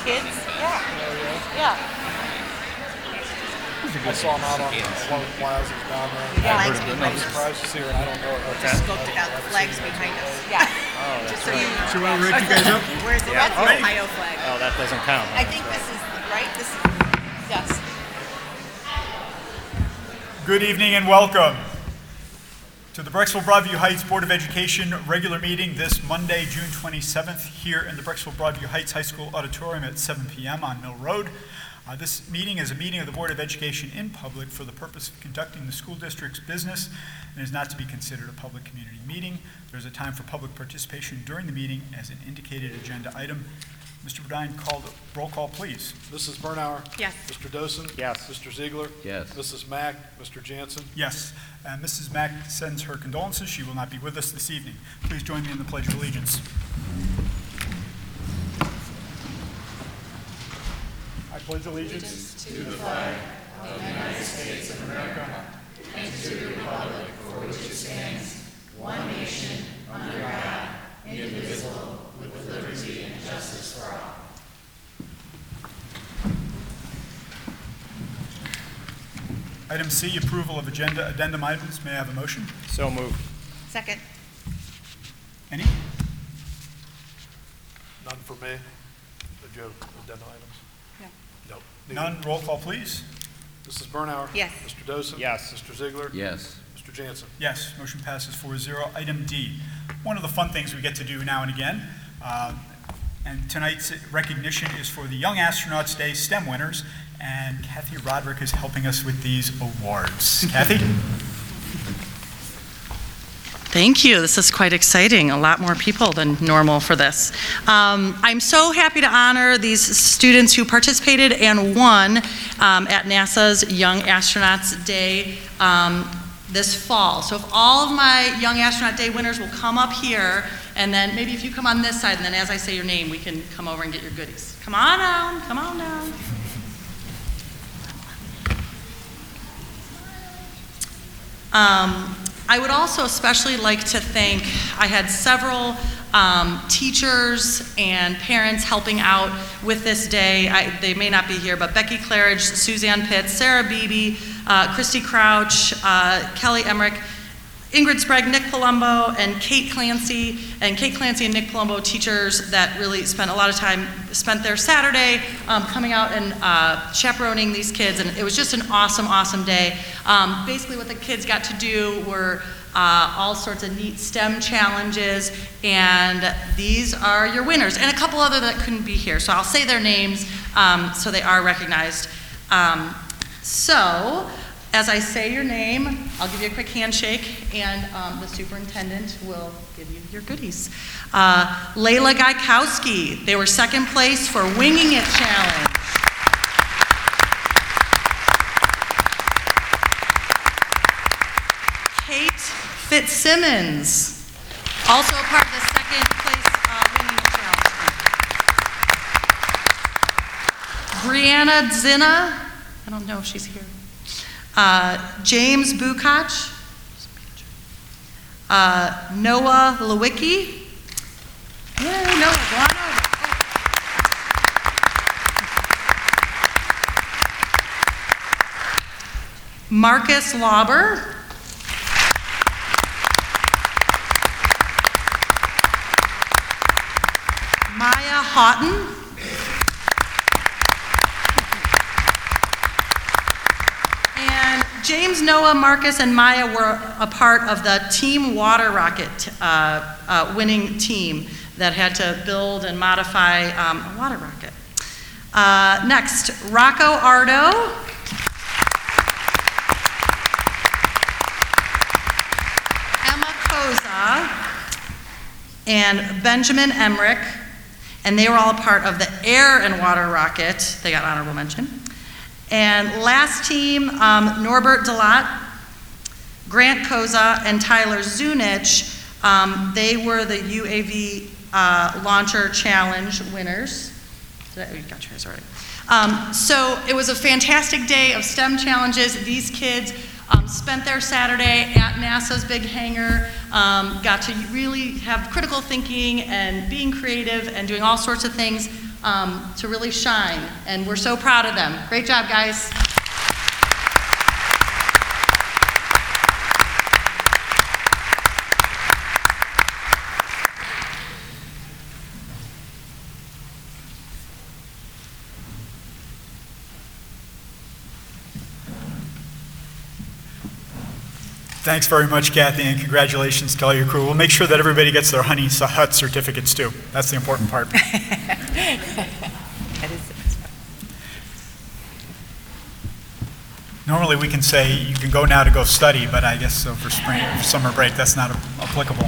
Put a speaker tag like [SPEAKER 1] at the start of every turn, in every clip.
[SPEAKER 1] kids. Yeah. Yeah.
[SPEAKER 2] I saw him out on one of the plazas down there.
[SPEAKER 1] Yeah.
[SPEAKER 2] I'm surprised he's here, and I don't know her.
[SPEAKER 3] Just scoped it out. The flag's behind us.
[SPEAKER 1] Yeah.
[SPEAKER 3] Just so you know.
[SPEAKER 4] So I'll write you guys up.
[SPEAKER 3] Where's the that's the Ohio flag?
[SPEAKER 5] Oh, that doesn't count.
[SPEAKER 3] I think this is right. This is
[SPEAKER 1] Yes.
[SPEAKER 4] Good evening and welcome to the Brecksville Broadview Heights Board of Education regular meeting this Monday, June 27th, here in the Brecksville Broadview Heights High School Auditorium at 7 p.m. on Mill Road. This meeting is a meeting of the Board of Education in public for the purpose of conducting the school district's business and is not to be considered a public community meeting. There's a time for public participation during the meeting as an indicated agenda item. Mr. Bodine, roll call, please.
[SPEAKER 2] Mrs. Bernauer?
[SPEAKER 3] Yes.
[SPEAKER 2] Mr. Dosen?
[SPEAKER 5] Yes.
[SPEAKER 2] Mr. Ziegler?
[SPEAKER 5] Yes.
[SPEAKER 2] Mrs. Mack? Mr. Jansen?
[SPEAKER 4] Yes. Mrs. Mack sends her condolences. She will not be with us this evening. Please join me in the Pledge of Allegiance. I pledge allegiance to the flag of the United States of America and to the republic for which it stands, one nation, under God, indivisible, with liberty and justice for all. Item C, approval of addendum items. May I have a motion?
[SPEAKER 5] So moved.
[SPEAKER 3] second.
[SPEAKER 4] Any?
[SPEAKER 2] None for me. Did you have addenda items?
[SPEAKER 3] No.
[SPEAKER 2] No.
[SPEAKER 4] None. Roll call, please.
[SPEAKER 2] Mrs. Bernauer?
[SPEAKER 3] Yes.
[SPEAKER 2] Mr. Dosen?
[SPEAKER 5] Yes.
[SPEAKER 2] Mr. Ziegler?
[SPEAKER 6] Yes.
[SPEAKER 2] Mr. Jansen?
[SPEAKER 4] Yes, motion passes 4-0. Item D, one of the fun things we get to do now and again, and tonight's recognition is for the Young Astronauts Day STEM winners, and Kathy Roderick is helping us with these awards. Kathy?
[SPEAKER 7] Thank you. This is quite exciting. A lot more people than normal for this. I'm so happy to honor these students who participated and won at NASA's Young Astronauts Day this fall. So if all of my Young Astronaut Day winners will come up here, and then maybe if you come on this side, and then as I say your name, we can come over and get your goodies. Come on down, come on down. I would also especially like to thank, I had several teachers and parents helping out with this day. They may not be here, but Becky Claridge, Suzanne Pitts, Sarah Beebe, Christy Crouch, Kelly Emmerich, Ingrid Sprague, Nick Palumbo, and Kate Clancy. And Kate Clancy and Nick Palumbo, teachers that really spent a lot of time, spent their Saturday coming out and chaperoning these kids, and it was just an awesome, awesome day. Basically what the kids got to do were all sorts of neat STEM challenges, and these are your winners, and a couple other that couldn't be here. So I'll say their names so they are recognized. So, as I say your name, I'll give you a quick handshake, and the superintendent will give you your goodies. Layla Gaikowski, they were second place for Winging It Challenge. Kate Fitzsimmons, also a part of the second place Winging It Challenge. Brianna Zinna, I don't know if she's here. James Bukach, Noah Lewicki. Yay, Noah, go on over. Marcus Lauber. Maya Houghton. James, Noah, Marcus, and Maya were a part of the Team Water Rocket winning team that had to build and modify a water rocket. Next, Rocco Ardo. Emma Koza and Benjamin Emmerich, and they were all a part of the Air and Water Rocket. They got honorable mention. And last team, Norbert Delat, Grant Koza, and Tyler Zunich, they were the UAV Launcher Challenge winners. You got yours already. So it was a fantastic day of STEM challenges. These kids spent their Saturday at NASA's big hangar, got to really have critical thinking and being creative and doing all sorts of things. to really shine, and we're so proud of them. Great job, guys.
[SPEAKER 4] Thanks very much, Kathy, and congratulations to all your crew. We'll make sure that everybody gets their Honey Hut certificates too. That's the important part.
[SPEAKER 3] That is the best part.
[SPEAKER 4] Normally, we can say you can go now to go study, but I guess so for summer break, that's not applicable.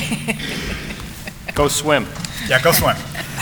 [SPEAKER 5] Go swim.
[SPEAKER 4] Yeah, go swim.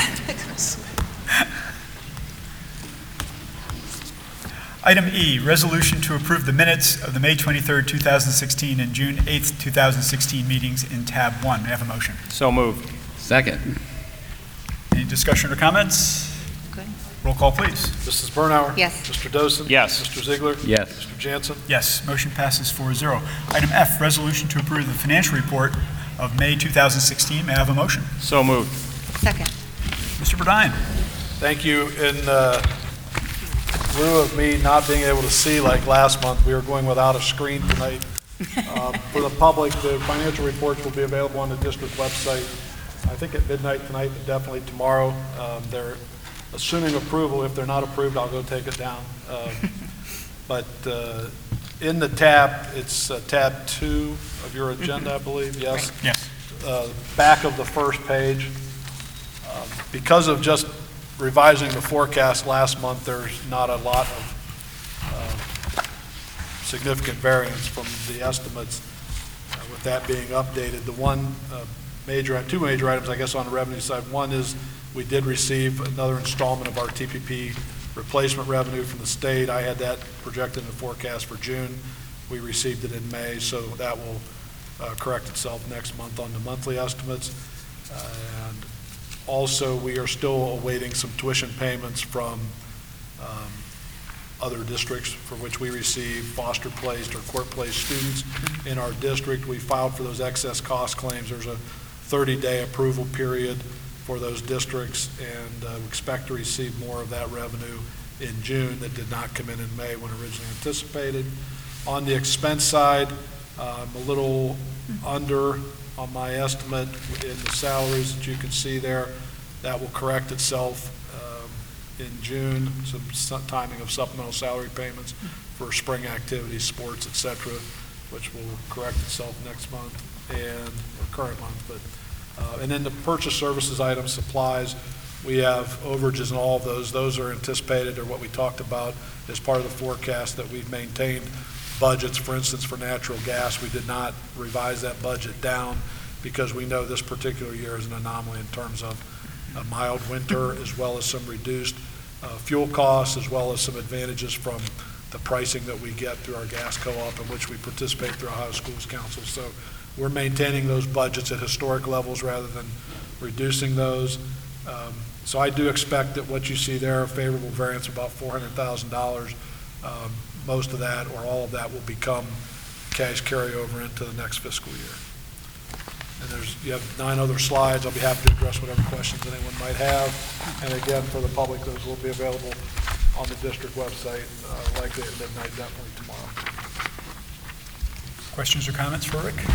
[SPEAKER 4] Item E, resolution to approve the minutes of the May 23rd, 2016 and June 8th, 2016 meetings in tab 1. May I have a motion?
[SPEAKER 5] So moved.
[SPEAKER 6] Second.
[SPEAKER 4] Any discussion or comments?
[SPEAKER 3] Good.
[SPEAKER 4] Roll call, please.
[SPEAKER 2] Mrs. Bernauer?
[SPEAKER 3] Yes.
[SPEAKER 2] Mr. Dosen?
[SPEAKER 5] Yes.
[SPEAKER 2] Mr. Ziegler?
[SPEAKER 6] Yes.
[SPEAKER 2] Mr. Jansen?
[SPEAKER 4] Yes, motion passes 4-0. Item F, resolution to approve the financial report of May 2016. May I have a motion?
[SPEAKER 5] So moved.
[SPEAKER 3] Second.
[SPEAKER 4] Mr. Burdine?
[SPEAKER 2] Thank you. In lieu of me not being able to see like last month, we are going without a screen tonight. For the public, the financial reports will be available on the district website, I think at midnight tonight, but definitely tomorrow. They're assuming approval. If they're not approved, I'll go take it down. But in the tab, it's tab 2 of your agenda, I believe, yes?
[SPEAKER 4] Yes.
[SPEAKER 2] Back of the first page. Because of just revising the forecast last month, there's not a lot of significant variance from the estimates. With that being updated, the two major items, I guess, on the revenue side. One is we did receive another installment of our TPP replacement revenue from the state. I had that projected in the forecast for June. We received it in May, so that will correct itself next month on the monthly estimates. And also, we are still awaiting some tuition payments from other districts for which we receive foster-placed or court-placed students in our district. We filed for those excess cost claims. There's a 30-day approval period for those districts, and we expect to receive more of that revenue in June that did not come in May when originally anticipated. On the expense side, I'm a little under on my estimate in the salaries that you can see there. That will correct itself in June, some timing of supplemental salary payments for spring activities, sports, et cetera, which will correct itself next month or current month. But and then the purchase services items, supplies, we have overages in all of those. Those are anticipated, or what we talked about as part of the forecast, that we've maintained budgets. For instance, for natural gas, we did not revise that budget down because we know this particular year is an anomaly in terms of a mild winter, as well as some reduced fuel costs, as well as some advantages from the pricing that we get through our gas co-op, in which we participate through Ohio Schools Council. So we're maintaining those budgets at historic levels rather than reducing those. So I do expect that what you see there, a favorable variance of about $400,000, most of that or all of that will become cash carryover into the next fiscal year. And you have 9 other slides. I'll be happy to address whatever questions anyone might have. And again, for the public, those will be available on the district website, likely at midnight, definitely tomorrow.
[SPEAKER 4] Questions or comments for Rick?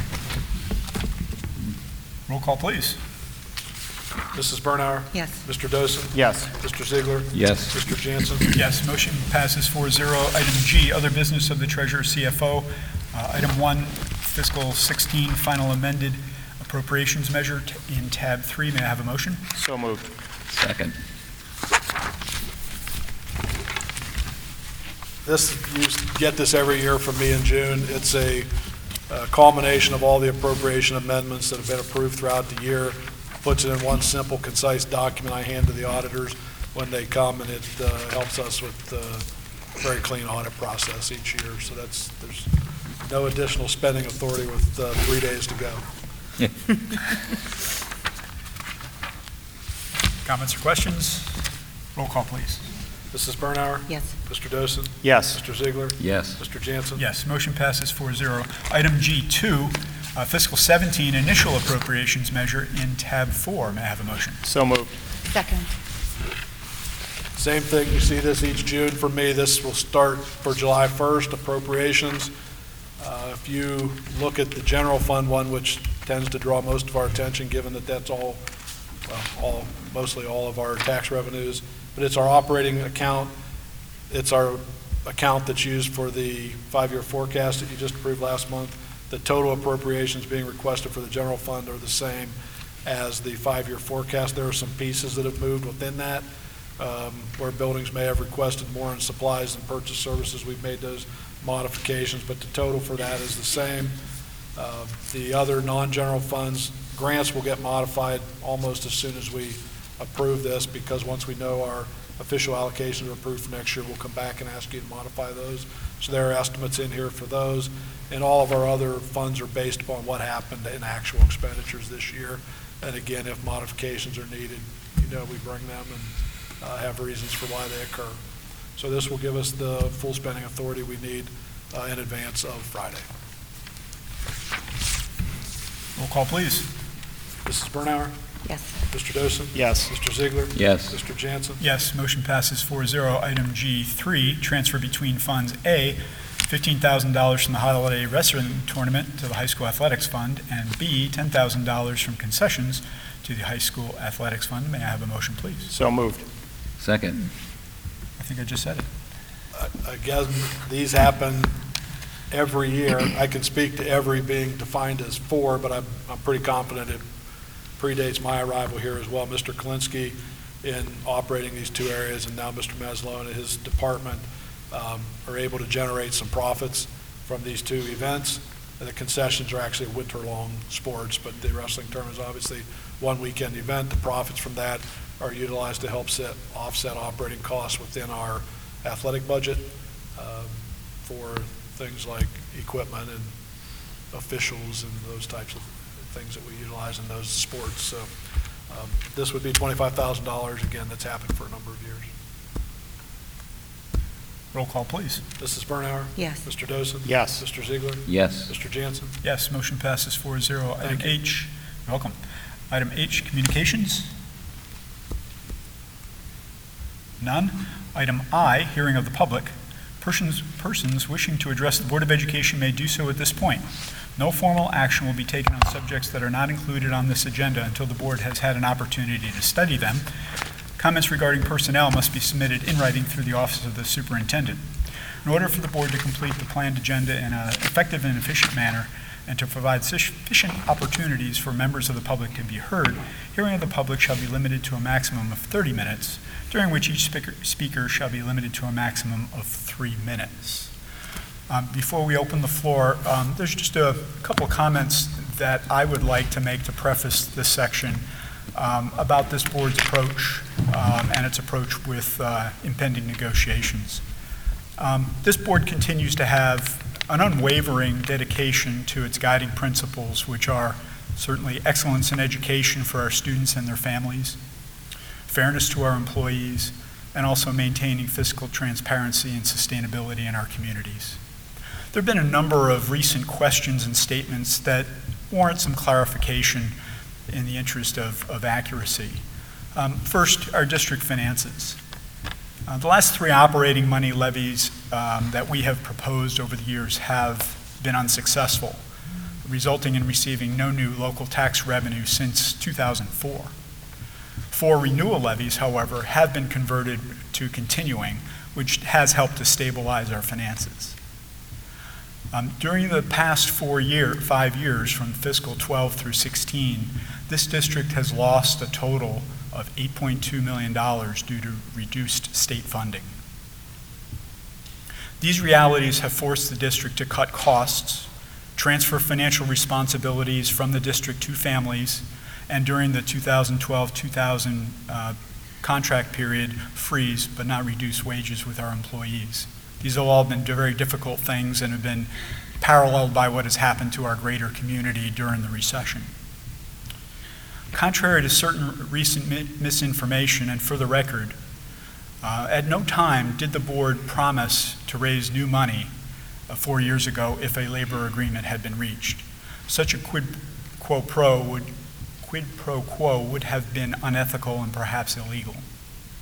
[SPEAKER 4] Roll call, please.
[SPEAKER 2] Mrs. Bernauer?
[SPEAKER 3] Yes.
[SPEAKER 2] Mr. Dosen?
[SPEAKER 5] Yes.
[SPEAKER 2] Mr. Ziegler?
[SPEAKER 6] Yes.
[SPEAKER 2] Mr. Jansen?
[SPEAKER 4] Yes, motion passes 4-0. Item G, other business of the treasurer CFO. Item 1, fiscal 16 final amended appropriations measure in tab 3. May I have a motion?
[SPEAKER 5] So moved.
[SPEAKER 6] Second.
[SPEAKER 2] You get this every year from me in June. It's a culmination of all the appropriation amendments that have been approved throughout the year. Puts it in one simple, concise document I hand to the auditors when they come, and it helps us with a very clean audit process each year. So there's no additional spending authority with 3 days to go.
[SPEAKER 4] Comments or questions? Roll call, please.
[SPEAKER 2] Mrs. Bernauer?
[SPEAKER 3] Yes.
[SPEAKER 2] Mr. Dosen?
[SPEAKER 5] Yes.
[SPEAKER 2] Mr. Ziegler?
[SPEAKER 6] Yes.
[SPEAKER 2] Mr. Jansen?
[SPEAKER 4] Yes, motion passes 4-0. Item G2, fiscal 17 initial appropriations measure in tab 4. May I have a motion?
[SPEAKER 5] So moved.
[SPEAKER 3] Second.
[SPEAKER 2] Same thing, you see this each June for me. This will start for July 1st, appropriations. If you look at the general fund one, which tends to draw most of our attention, given that that's mostly all of our tax revenues, but it's our operating account. It's our account that's used for the 5-year forecast that you just approved last month. The total appropriations being requested for the general fund are the same as the 5-year forecast. There are some pieces that have moved within that, where buildings may have requested more in supplies and purchase services. We've made those modifications, but the total for that is the same. The other non-general funds, grants will get modified almost as soon as we approve this, because once we know our official allocations are approved for next year, we'll come back and ask you to modify those. So there are estimates in here for those. And all of our other funds are based upon what happened in actual expenditures this year. And again, if modifications are needed, we bring them and have reasons for why they occur. So this will give us the full spending authority we need in advance of Friday.
[SPEAKER 4] Roll call, please.
[SPEAKER 2] Mrs. Bernauer?
[SPEAKER 3] Yes.
[SPEAKER 2] Mr. Dosen?
[SPEAKER 5] Yes.
[SPEAKER 2] Mr. Ziegler?
[SPEAKER 5] Yes.
[SPEAKER 2] Mr. Jansen?
[SPEAKER 4] Yes, motion passes 4-0. Item G3, transfer between funds A, $15,000 from the Holiday Wrestling Tournament to the High School Athletics Fund, and B, $10,000 from concessions to the High School Athletics Fund. May I have a motion, please?
[SPEAKER 5] So moved.
[SPEAKER 6] Second.
[SPEAKER 4] I think I just said it.
[SPEAKER 2] Again, these happen every year. I can speak to every being defined as 4, but I'm pretty confident it predates my arrival here as well. Mr. Kalinsky in operating these two areas, and now Mr. Meslow and his department are able to generate some profits from these two events. And the concessions are actually winter-long sports, but the wrestling tournament is obviously one weekend event. The profits from that are utilized to help offset operating costs within our athletic budget for things like equipment and officials and those types of things that we utilize in those sports. So this would be $25,000, again, that's happened for a number of years.
[SPEAKER 4] Roll call, please.
[SPEAKER 2] Mrs. Bernauer?
[SPEAKER 3] Yes.
[SPEAKER 2] Mr. Dosen?
[SPEAKER 5] Yes.
[SPEAKER 2] Mr. Ziegler?
[SPEAKER 6] Yes.
[SPEAKER 2] Mr. Jansen?
[SPEAKER 4] Yes, motion passes 4-0. Item
[SPEAKER 2] Thank you.
[SPEAKER 4] H, you're welcome. Item H, communications. None. Item I, hearing of the public. Persons wishing to address the Board of Education may do so at this point. No formal action will be taken on subjects that are not included on this agenda until the board has had an opportunity to study them. Comments regarding personnel must be submitted in writing through the Office of the Superintendent. In order for the board to complete the planned agenda in an effective and efficient manner and to provide sufficient opportunities for members of the public to be heard, hearing of the public shall be limited to a maximum of 30 minutes, during which each speaker shall be limited to a maximum of 3 minutes. Before we open the floor, there's just a couple of comments that I would like to make to preface this section about this board's approach and its approach with impending negotiations. This board continues to have an unwavering dedication to its guiding principles, which are certainly excellence in education for our students and their families, fairness to our employees, and also maintaining fiscal transparency and sustainability in our communities. There have been a number of recent questions and statements that warrant some clarification in the interest of accuracy. First, our district finances. The last 3 operating money levies that we have proposed over the years have been unsuccessful, resulting in receiving no new local tax revenue since 2004. 4 renewal levies, however, have been converted to continuing, which has helped to stabilize our finances. During the past 5 years, from fiscal 12 through 16, this district has lost a total of $8.2 million due to reduced state funding. These realities have forced the district to cut costs, transfer financial responsibilities from the district to families, and during the 2012-2000 contract period, freeze but not reduce wages with our employees. These have all been very difficult things and have been paralleled by what has happened to our greater community during the recession. Contrary to certain recent misinformation, and for the record, at no time did the board promise to raise new money 4 years ago if a labor agreement had been reached. Such a quid pro quo would have been unethical and perhaps illegal.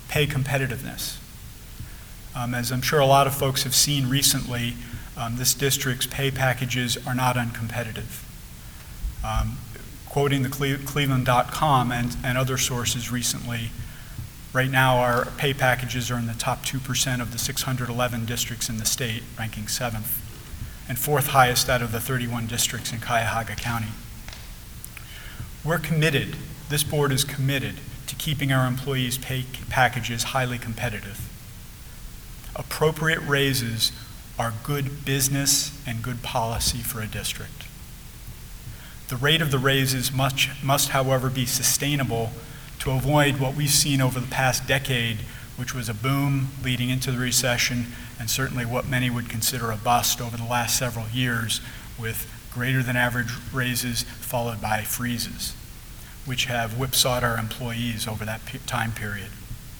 [SPEAKER 4] pay competitiveness. As I'm sure a lot of folks have seen recently, this district's pay packages are not uncompetitive. Quoting the Cleveland.com and other sources recently, right now our pay packages are in the top 2% of the 611 districts in the state, ranking 7th, and 4th highest out of the 31 districts in Cuyahoga County. We're committed, this board is committed to keeping our employees' pay packages highly competitive. Appropriate raises are good business and good policy for a district. The rate of the raises must, however, be sustainable to avoid what we've seen over the past decade, which was a boom leading into the recession, and certainly what many would consider a bust over the last several years, with greater than average raises followed by freezes, which have whipsawed our employees over that time period.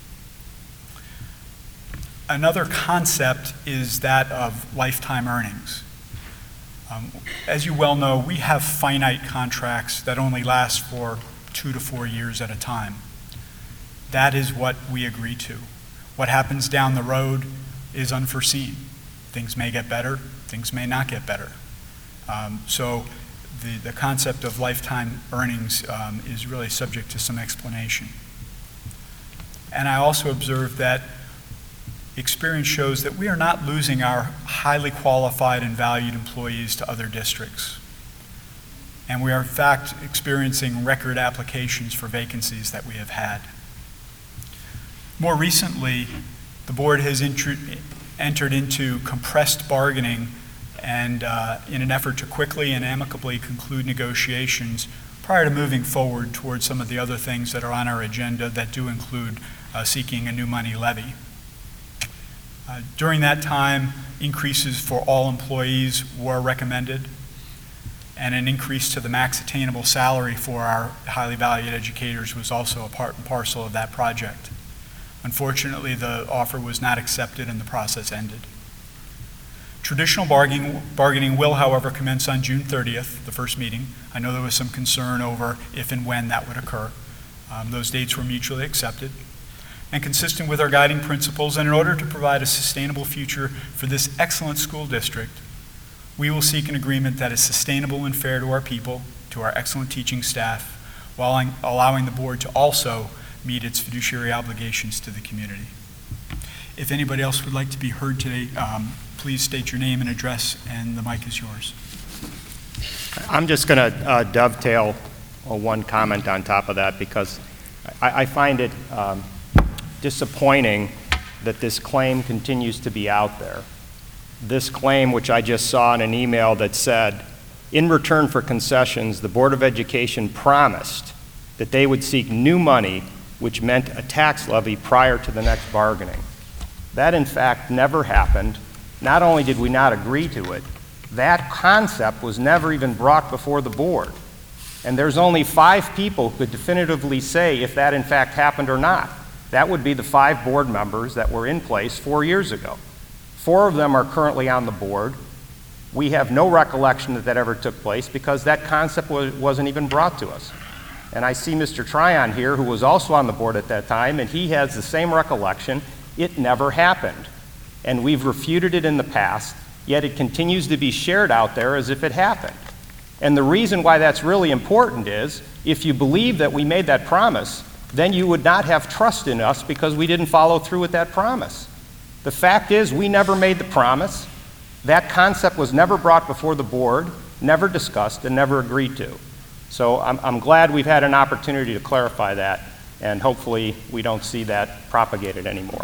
[SPEAKER 4] Another concept is that of lifetime earnings. As you well know, we have finite contracts that only last for 2 to 4 years at a time. That is what we agree to. What happens down the road is unforeseen. Things may get better, things may not get better. So the concept of lifetime earnings is really subject to some explanation. And I also observed that experience shows that we are not losing our highly qualified and valued employees to other districts. And we are in fact experiencing record applications for vacancies that we have had. More recently, the board has entered into compressed bargaining and in an effort to quickly and amicably conclude negotiations prior to moving forward towards some of the other things that are on our agenda that do include seeking a new money levy. During that time, increases for all employees were recommended, and an increase to the max attainable salary for our highly valued educators was also a part and parcel of that project. Unfortunately, the offer was not accepted and the process ended. Traditional bargaining will, however, commence on June 30th, the first meeting. I know there was some concern over if and when that would occur. Those dates were mutually accepted. And consistent with our guiding principles, and in order to provide a sustainable future for this excellent school district, we will seek an agreement that is sustainable and fair to our people, to our excellent teaching staff, while allowing the board to also meet its fiduciary obligations to the community. If anybody else would like to be heard today, please state your name and address, and the mic is yours.
[SPEAKER 5] I'm just going to dovetail one comment on top of that, because I find it disappointing that this claim continues to be out there. This claim, which I just saw in an email that said, in return for concessions, the Board of Education promised that they would seek new money, which meant a tax levy prior to the next bargaining. That, in fact, never happened. Not only did we not agree to it, that concept was never even brought before the board. And there's only 5 people who could definitively say if that, in fact, happened or not. That would be the 5 board members that were in place 4 years ago. 4 of them are currently on the board. We have no recollection that that ever took place because that concept wasn't even brought to us. And I see Mr. Tryon here, who was also on the board at that time, and he has the same recollection. It never happened. And we've refuted it in the past, yet it continues to be shared out there as if it happened. And the reason why that's really important is, if you believe that we made that promise, then you would not have trust in us because we didn't follow through with that promise. The fact is, we never made the promise. That concept was never brought before the board, never discussed, and never agreed to. So I'm glad we've had an opportunity to clarify that, and hopefully we don't see that propagated anymore.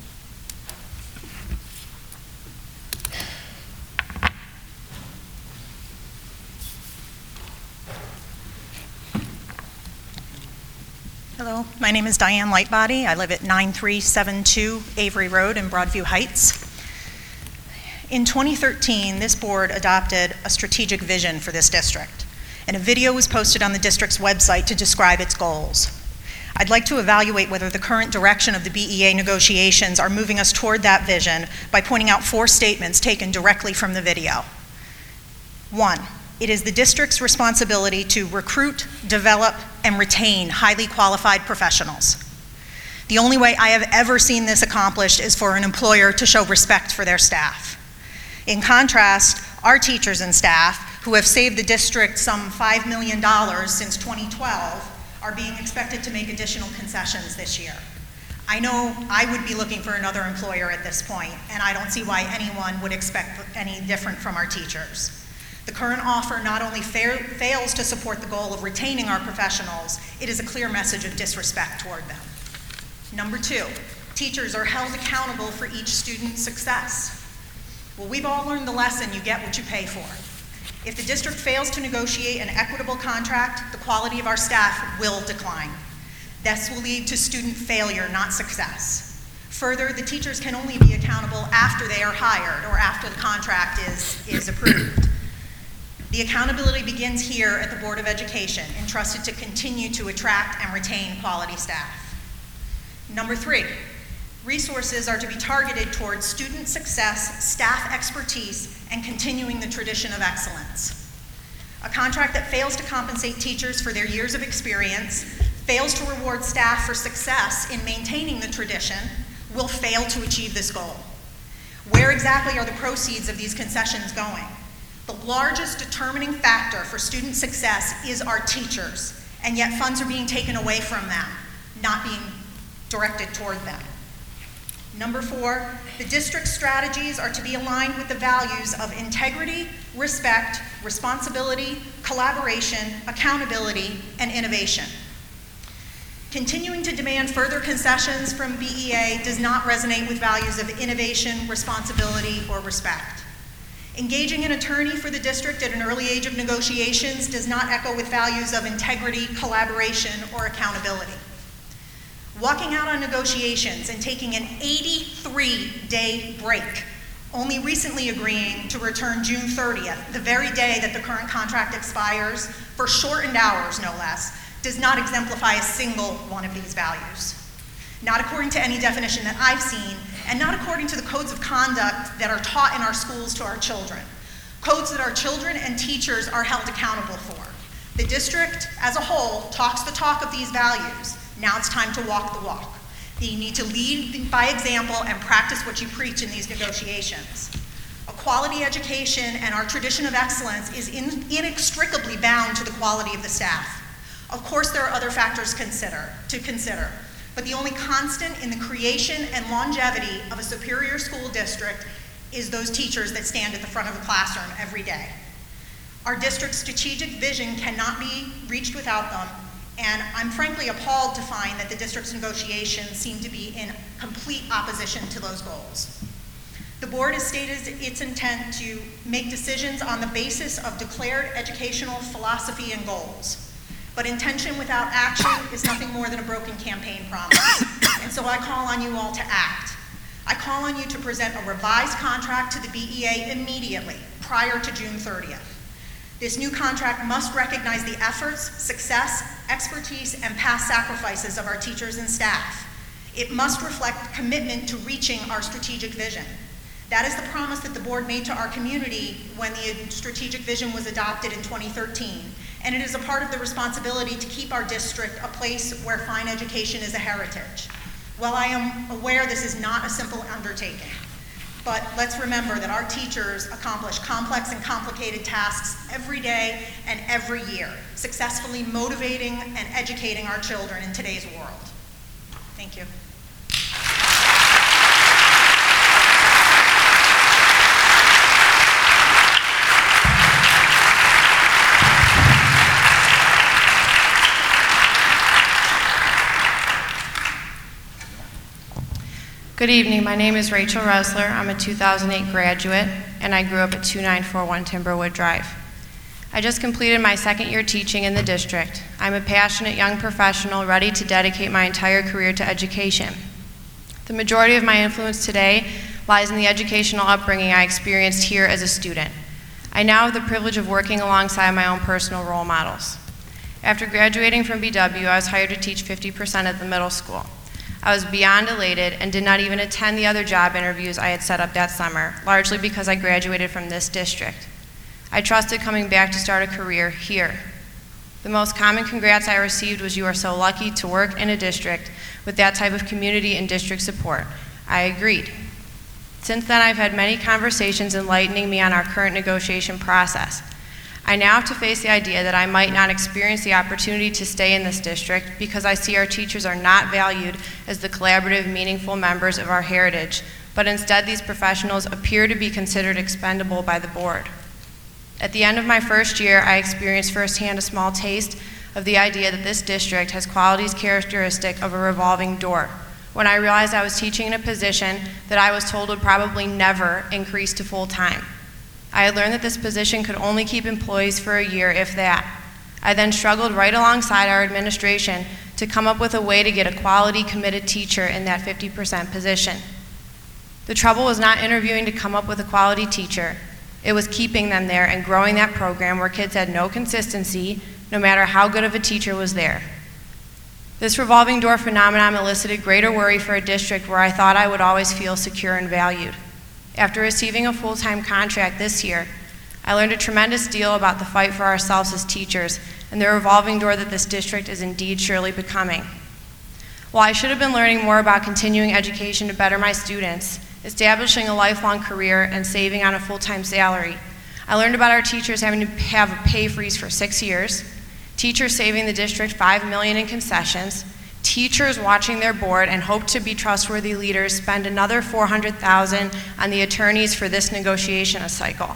[SPEAKER 6] Hello, my name is Diane Lightbody. I live at 9372 Avery Road in Broadview Heights. In 2013, this board adopted a strategic vision for this district, and a video was posted on the district's website to describe its goals. I'd like to evaluate whether the current direction of the BEA negotiations are moving us toward that vision by pointing out 4 statements taken directly from the video. 1, it is the district's responsibility to recruit, develop, and retain highly qualified professionals. The only way I have ever seen this accomplished is for an employer to show respect for their staff. In contrast, our teachers and staff, who have saved the district some $5 million since 2012, are being expected to make additional concessions this year. I know I would be looking for another employer at this point, and I don't see why anyone would expect any different from our teachers. The current offer not only fails to support the goal of retaining our professionals, it is a clear message of disrespect toward them. Number 2, teachers are held accountable for each student's success. Well, we've all learned the lesson: you get what you pay for. If the district fails to negotiate an equitable contract, the quality of our staff will decline. This will lead to student failure, not success. Further, the teachers can only be accountable after they are hired or after the contract is approved. The accountability begins here at the Board of Education, entrusted to continue to attract and retain quality staff. Number 3, resources are to be targeted towards student success, staff expertise, and continuing the tradition of excellence. A contract that fails to compensate teachers for their years of experience, fails to reward staff for success in maintaining the tradition, will fail to achieve this goal. Where exactly are the proceeds of these concessions going? The largest determining factor for student success is our teachers, and yet funds are being taken away from them, not being directed toward them. Number 4, the district's strategies are to be aligned with the values of integrity, respect, responsibility, collaboration, accountability, and innovation. Continuing to demand further concessions from BEA does not resonate with values of innovation, responsibility, or respect. Engaging an attorney for the district at an early age of negotiations does not echo with values of integrity, collaboration, or accountability. Walking out on negotiations and taking an 83-day break, only recently agreeing to return June 30th, the very day that the current contract expires, for shortened hours no less, does not exemplify a single one of these values. Not according to any definition that I've seen, and not according to the codes of conduct that are taught in our schools to our children. Codes that our children and teachers are held accountable for. The district as a whole talks the talk of these values. Now it's time to walk the walk. You need to lead by example and practice what you preach in these negotiations. A quality education and our tradition of excellence is inextricably bound to the quality of the staff. Of course, there are other factors to consider, but the only constant in the creation and longevity of a superior school district is those teachers that stand at the front of the classroom every day. Our district's strategic vision cannot be reached without them, and I'm frankly appalled to find that the district's negotiations seem to be in complete opposition to those goals. The board has stated its intent to make decisions on the basis of declared educational philosophy and goals. But intention without action is nothing more than a broken campaign promise. And so I call on you all to act. I call on you to present a revised contract to the BEA immediately, prior to June 30th. This new contract must recognize the efforts, success, expertise, and past sacrifices of our teachers and staff. It must reflect commitment to reaching our strategic vision. That is the promise that the board made to our community when the strategic vision was adopted in 2013. And it is a part of the responsibility to keep our district a place where fine education is a heritage. While I am aware this is not a simple undertaking, but let's remember that our teachers accomplish complex and complicated tasks every day and every year, successfully motivating and educating our children in today's world. Thank you.
[SPEAKER 8] Good evening, my name is Rachel Resler. I'm a 2008 graduate, and I grew up at 2941 Timberwood Drive. I just completed my second year teaching in the district. I'm a passionate young professional ready to dedicate my entire career to education. The majority of my influence today lies in the educational upbringing I experienced here as a student. I now have the privilege of working alongside my own personal role models. After graduating from BW, I was hired to teach 50% at the middle school. I was beyond elated and did not even attend the other job interviews I had set up that summer, largely because I graduated from this district. I trusted coming back to start a career here. The most common congrats I received was, "You are so lucky to work in a district with that type of community and district support. I agreed. Since then, I've had many conversations enlightening me on our current negotiation process. I now have to face the idea that I might not experience the opportunity to stay in this district because I see our teachers are not valued as the collaborative, meaningful members of our heritage, but instead these professionals appear to be considered expendable by the board. At the end of my first year, I experienced firsthand a small taste of the idea that this district has qualities characteristic of a revolving door, when I realized I was teaching in a position that I was told would probably never increase to full-time. I had learned that this position could only keep employees for a year, if that. I then struggled right alongside our administration to come up with a way to get a quality, committed teacher in that 50% position. The trouble was not interviewing to come up with a quality teacher. It was keeping them there and growing that program where kids had no consistency, no matter how good of a teacher was there. This revolving door phenomenon elicited greater worry for a district where I thought I would always feel secure and valued. After receiving a full-time contract this year, I learned a tremendous deal about the fight for ourselves as teachers and the revolving door that this district is indeed surely becoming. While I should have been learning more about continuing education to better my students, establishing a lifelong career, and saving on a full-time salary, I learned about our teachers having to have a pay freeze for 6 years, teachers saving the district $5 million in concessions, teachers watching their board and hope to be trustworthy leaders spend another $400,000 on the attorneys for this negotiation cycle.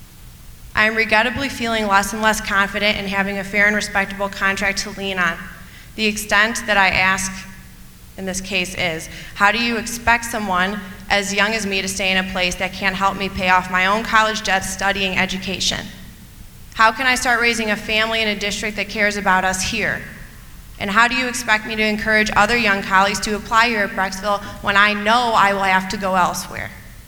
[SPEAKER 8] I am regrettably feeling less and less confident in having a fair and respectable contract to lean on. The extent that I ask in this case is, how do you expect someone as young as me to stay in a place that can't help me pay off my own college debts studying education? How can I start raising a family in a district that cares about us here? And how do you expect me to encourage other young colleagues to apply here at Brecksville when I know I will have to go elsewhere?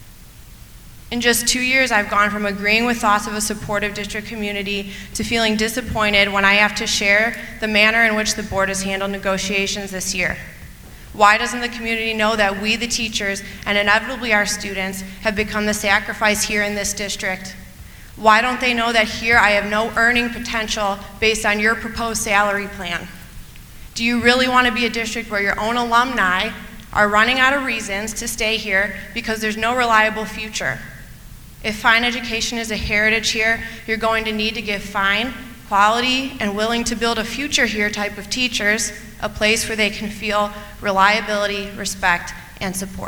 [SPEAKER 8] In just 2 years, I've gone from agreeing with thoughts of a supportive district community to feeling disappointed when I have to share the manner in which the board has handled negotiations this year. Why doesn't the community know that we, the teachers, and inevitably our students, have become the sacrifice here in this district? Why don't they know that here I have no earning potential based on your proposed salary plan? Do you really want to be a district where your own alumni are running out of reasons to stay here because there's no reliable future? If fine education is a heritage here, you're going to need to give fine, quality, and willing to build a future here type of teachers a place where they can feel reliability, respect, and support.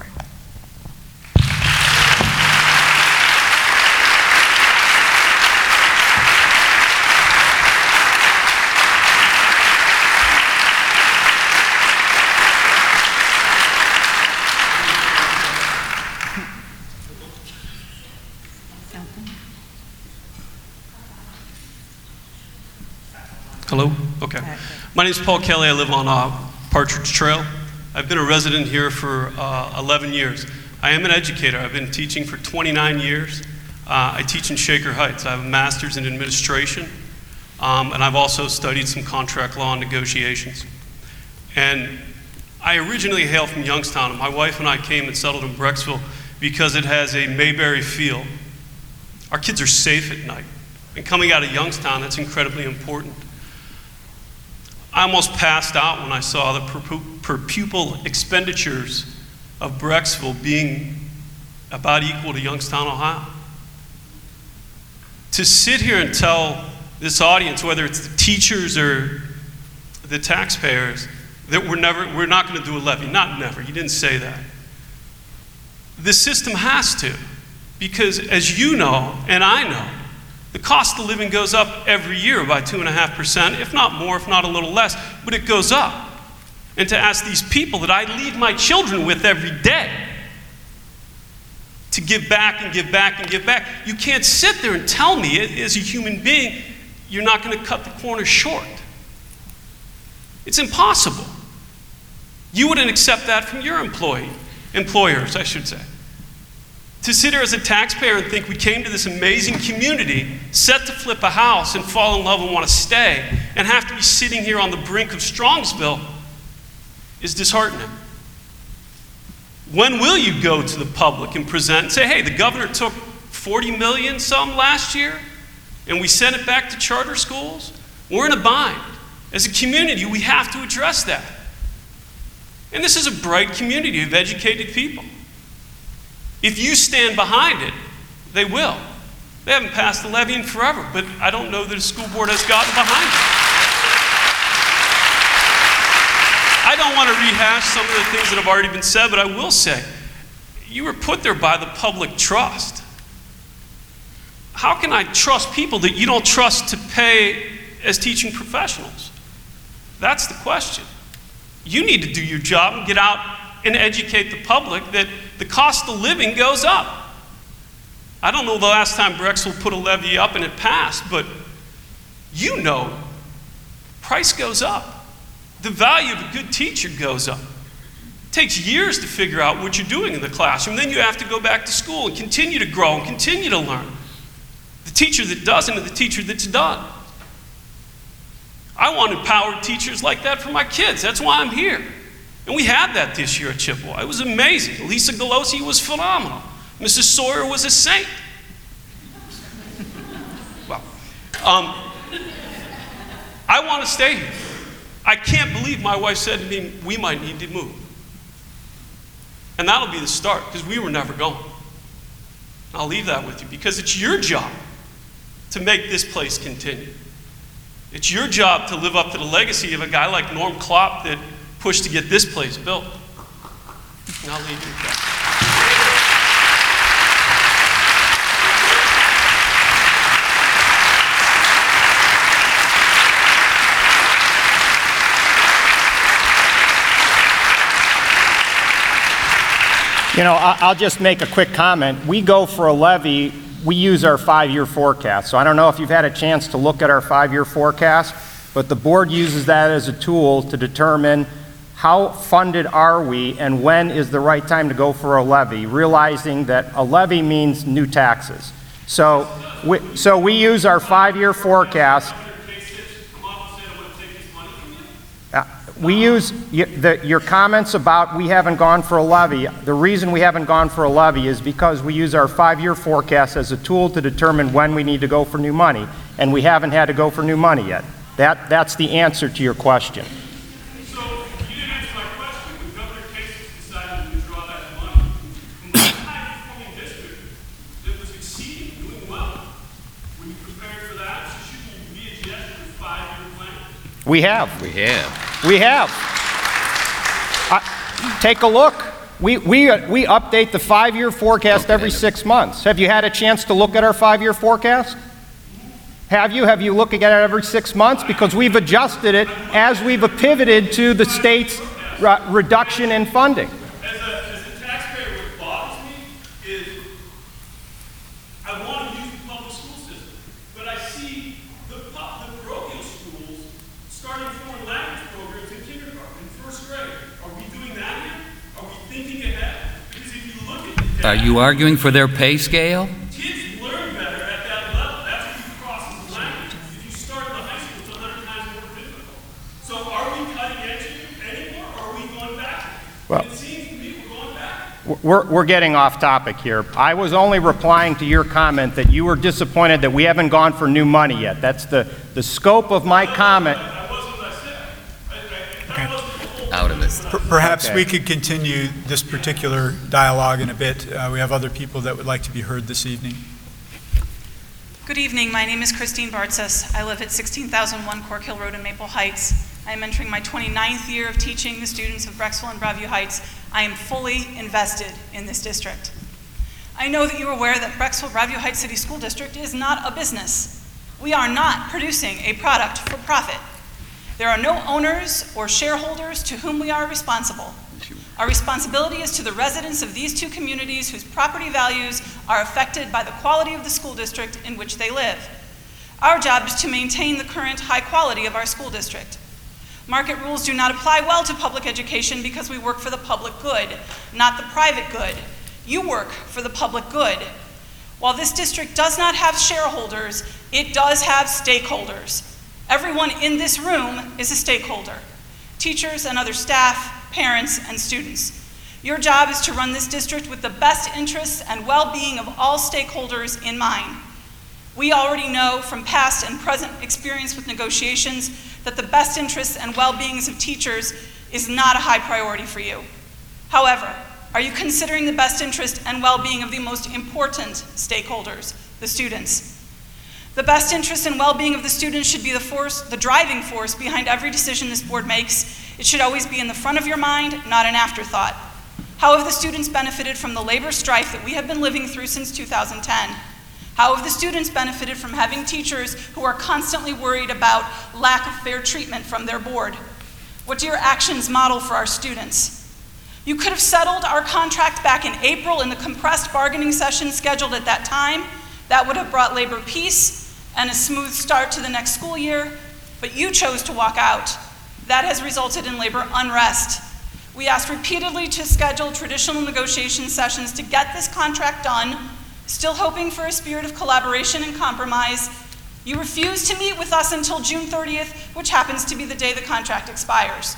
[SPEAKER 9] Hello? Okay. My name is Paul Kelly. I live on Partridge Trail. I've been a resident here for 11 years. I am an educator. I've been teaching for 29 years. I teach in Shaker Heights. I have a master's in administration, and I've also studied some contract law and negotiations. And I originally hail from Youngstown. My wife and I came and settled in Brecksville because it has a Mayberry feel. Our kids are safe at night. And coming out of Youngstown, that's incredibly important. I almost passed out when I saw the per pupil expenditures of Brecksville being about equal to Youngstown, Ohio. To sit here and tell this audience, whether it's the teachers or the taxpayers, that we're not going to do a levy. Not never, you didn't say that. The system has to, because as you know, and I know, the cost of living goes up every year by 2.5%, if not more, if not a little less, but it goes up. And to ask these people that I leave my children with every day to give back and give back and give back, you can't sit there and tell me as a human being you're not going to cut the corner short. It's impossible. You wouldn't accept that from your employers, I should say. To sit here as a taxpayer and think we came to this amazing community, set to flip a house and fall in love and want to stay, and have to be sitting here on the brink of Strongsville is disheartening. When will you go to the public and present and say, hey, the governor took 40 million some last year and we sent it back to charter schools? We're in a bind. As a community, we have to address that. And this is a bright community of educated people. If you stand behind it, they will. They haven't passed the levy in forever, but I don't know that a school board has gotten behind it. I don't want to rehash some of the things that have already been said, but I will say, you were put there by the public trust. How can I trust people that you don't trust to pay as teaching professionals? That's the question. You need to do your job and get out and educate the public that the cost of living goes up. I don't know the last time Brexville put a levy up and it passed, but you know, price goes up. The value of a good teacher goes up. It takes years to figure out what you're doing in the classroom. Then you have to go back to school and continue to grow and continue to learn. The teacher that doesn't and the teacher that's done. I want empowered teachers like that for my kids. That's why I'm here. And we had that this year at Chippewa. It was amazing. Lisa Galosi was phenomenal. Mrs. Sawyer was a saint. Well, I want to stay here. I can't believe my wife said to me, we might need to move. And that'll be the start, because we were never going. I'll leave that with you, because it's your job to make this place continue. It's your job to live up to the legacy of a guy like Norm Klopp that pushed to get this place built. And I'll leave you with that.
[SPEAKER 5] You know, I'll just make a quick comment. We go for a levy, we use our 5-year forecast. So I don't know if you've had a chance to look at our 5-year forecast, but the board uses that as a tool to determine how funded are we and when is the right time to go for a levy, realizing that a levy means new taxes. So we use our 5-year forecast. We use your comments about we haven't gone for a levy. The reason we haven't gone for a levy is because we use our 5-year forecast as a tool to determine when we need to go for new money, and we haven't had to go for new money yet. That's the answer to your question.
[SPEAKER 9] So you didn't answer my question. When Governor Kasich decided to withdraw that money from the high-performing district that was exceeding, doing well, were you prepared for that? So shouldn't you readjust your 5-year plan?
[SPEAKER 5] We have. We have. Take a look. We update the 5-year forecast every 6 months. Have you had a chance to look at our 5-year forecast? Have you? Have you looked at it every 6 months? Because we've adjusted it as we've pivoted to the state's reduction in funding.
[SPEAKER 9] As a taxpayer, what bothers me is I want to use the public school system, but I see the parochial schools starting foreign language programs in kindergarten, in first grade. Are we doing that here? Are we thinking ahead? Because if you look at the data,
[SPEAKER 10] Are you arguing for their pay scale?
[SPEAKER 9] kids learn better at that level. That's what you cross the language. If you start in the high school, it's 100 times more difficult. So are we cutting edge anymore, or are we going back?
[SPEAKER 5] Well,
[SPEAKER 9] It seems to me we're going back.
[SPEAKER 5] we're getting off topic here. I was only replying to your comment that you were disappointed that we haven't gone for new money yet. That's the scope of my comment.
[SPEAKER 9] That wasn't what I said. That wasn't the whole.
[SPEAKER 10] Out of this.
[SPEAKER 4] Perhaps
[SPEAKER 5] Okay.
[SPEAKER 4] we could continue this particular dialogue in a bit. We have other people that would like to be heard this evening.
[SPEAKER 11] Good evening. My name is Christine Bartzis. I live at 16,001 Cork Hill Road in Maple Heights. I am entering my 29th year of teaching the students of Brexville and Broadview Heights. I am fully invested in this district. I know that you're aware that Brexville Broadview Heights City School District is not a business. We are not producing a product for profit. There are no owners or shareholders to whom we are responsible. Our responsibility is to the residents of these two communities whose property values are affected by the quality of the school district in which they live. Our job is to maintain the current high quality of our school district. Market rules do not apply well to public education because we work for the public good, not the private good. You work for the public good. While this district does not have shareholders, it does have stakeholders. Everyone in this room is a stakeholder. Teachers and other staff, parents, and students. Your job is to run this district with the best interests and well-being of all stakeholders in mind. We already know from past and present experience with negotiations that the best interests and well-beings of teachers is not a high priority for you. However, are you considering the best interest and well-being of the most important stakeholders, the students? The best interest and well-being of the students should be the driving force behind every decision this board makes. It should always be in the front of your mind, not an afterthought. How have the students benefited from the labor strife that we have been living through since 2010? How have the students benefited from having teachers who are constantly worried about lack of fair treatment from their board? What do your actions model for our students? You could have settled our contract back in April in the compressed bargaining session scheduled at that time. That would have brought labor peace and a smooth start to the next school year, but you chose to walk out. That has resulted in labor unrest. We asked repeatedly to schedule traditional negotiation sessions to get this contract done, still hoping for a spirit of collaboration and compromise. You refused to meet with us until June 30th, which happens to be the day the contract expires.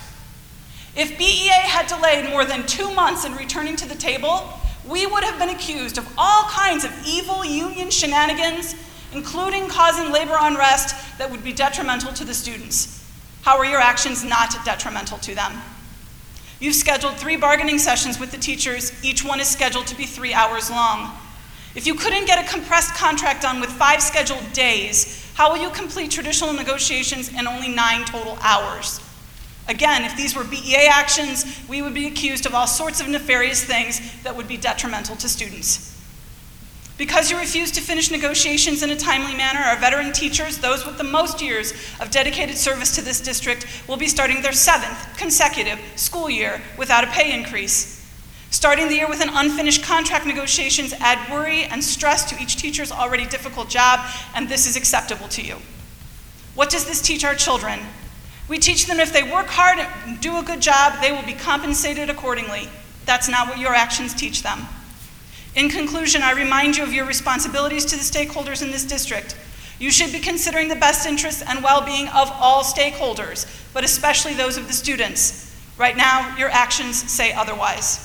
[SPEAKER 11] If BEA had delayed more than 2 months in returning to the table, we would have been accused of all kinds of evil union shenanigans, including causing labor unrest that would be detrimental to the students. How are your actions not detrimental to them? You've scheduled 3 bargaining sessions with the teachers. Each one is scheduled to be 3 hours long. If you couldn't get a compressed contract done with 5 scheduled days, how will you complete traditional negotiations in only 9 total hours? Again, if these were BEA actions, we would be accused of all sorts of nefarious things that would be detrimental to students. Because you refused to finish negotiations in a timely manner, our veteran teachers, those with the most years of dedicated service to this district, will be starting their 7th consecutive school year without a pay increase. Starting the year with an unfinished contract negotiations add worry and stress to each teacher's already difficult job, and this is acceptable to you. What does this teach our children? We teach them if they work hard and do a good job, they will be compensated accordingly. That's not what your actions teach them. In conclusion, I remind you of your responsibilities to the stakeholders in this district. You should be considering the best interests and well-being of all stakeholders, but especially those of the students. Right now, your actions say otherwise.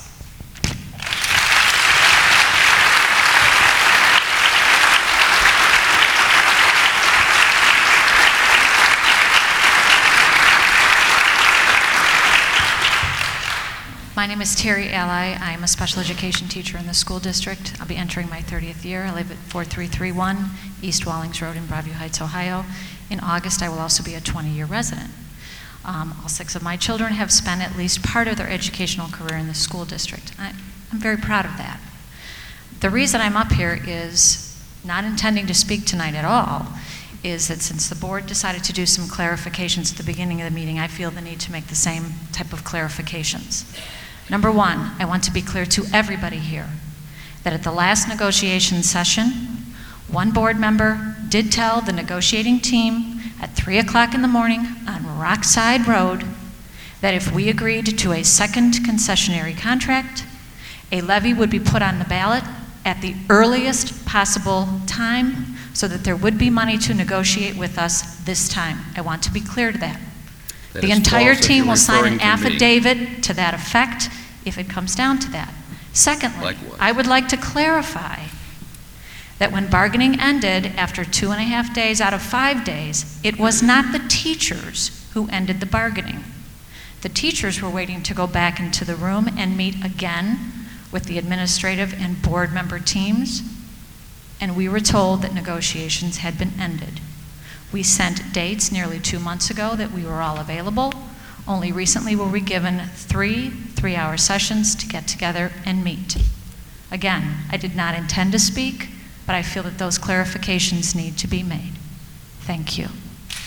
[SPEAKER 12] My name is Terry Ally. I'm a special education teacher in the school district. I'll be entering my 30th year. I live at 4331 East Wallings Road in Broadview Heights, Ohio. In August, I will also be a 20-year resident. All 6 of my children have spent at least part of their educational career in the school district. I'm very proud of that. The reason I'm up here is not intending to speak tonight at all, is that since the board decided to do some clarifications at the beginning of the meeting, I feel the need to make the same type of clarifications. Number 1, I want to be clear to everybody here that at the last negotiation session, one board member did tell the negotiating team at 3 o'clock in the morning on Rockside Road that if we agreed to a second concessionary contract, a levy would be put on the ballot at the earliest possible time so that there would be money to negotiate with us this time. I want to be clear to that. The entire team will sign an affidavit to that effect if it comes down to that. Secondly, I would like to clarify that when bargaining ended after 2.5 days out of 5 days, it was not the teachers who ended the bargaining. The teachers were waiting to go back into the room and meet again with the administrative and board member teams, and we were told that negotiations had been ended. We sent dates nearly 2 months ago that we were all available. Only recently were we given 3 3-hour sessions to get together and meet. Again, I did not intend to speak, but I feel that those clarifications need to be made. Thank you.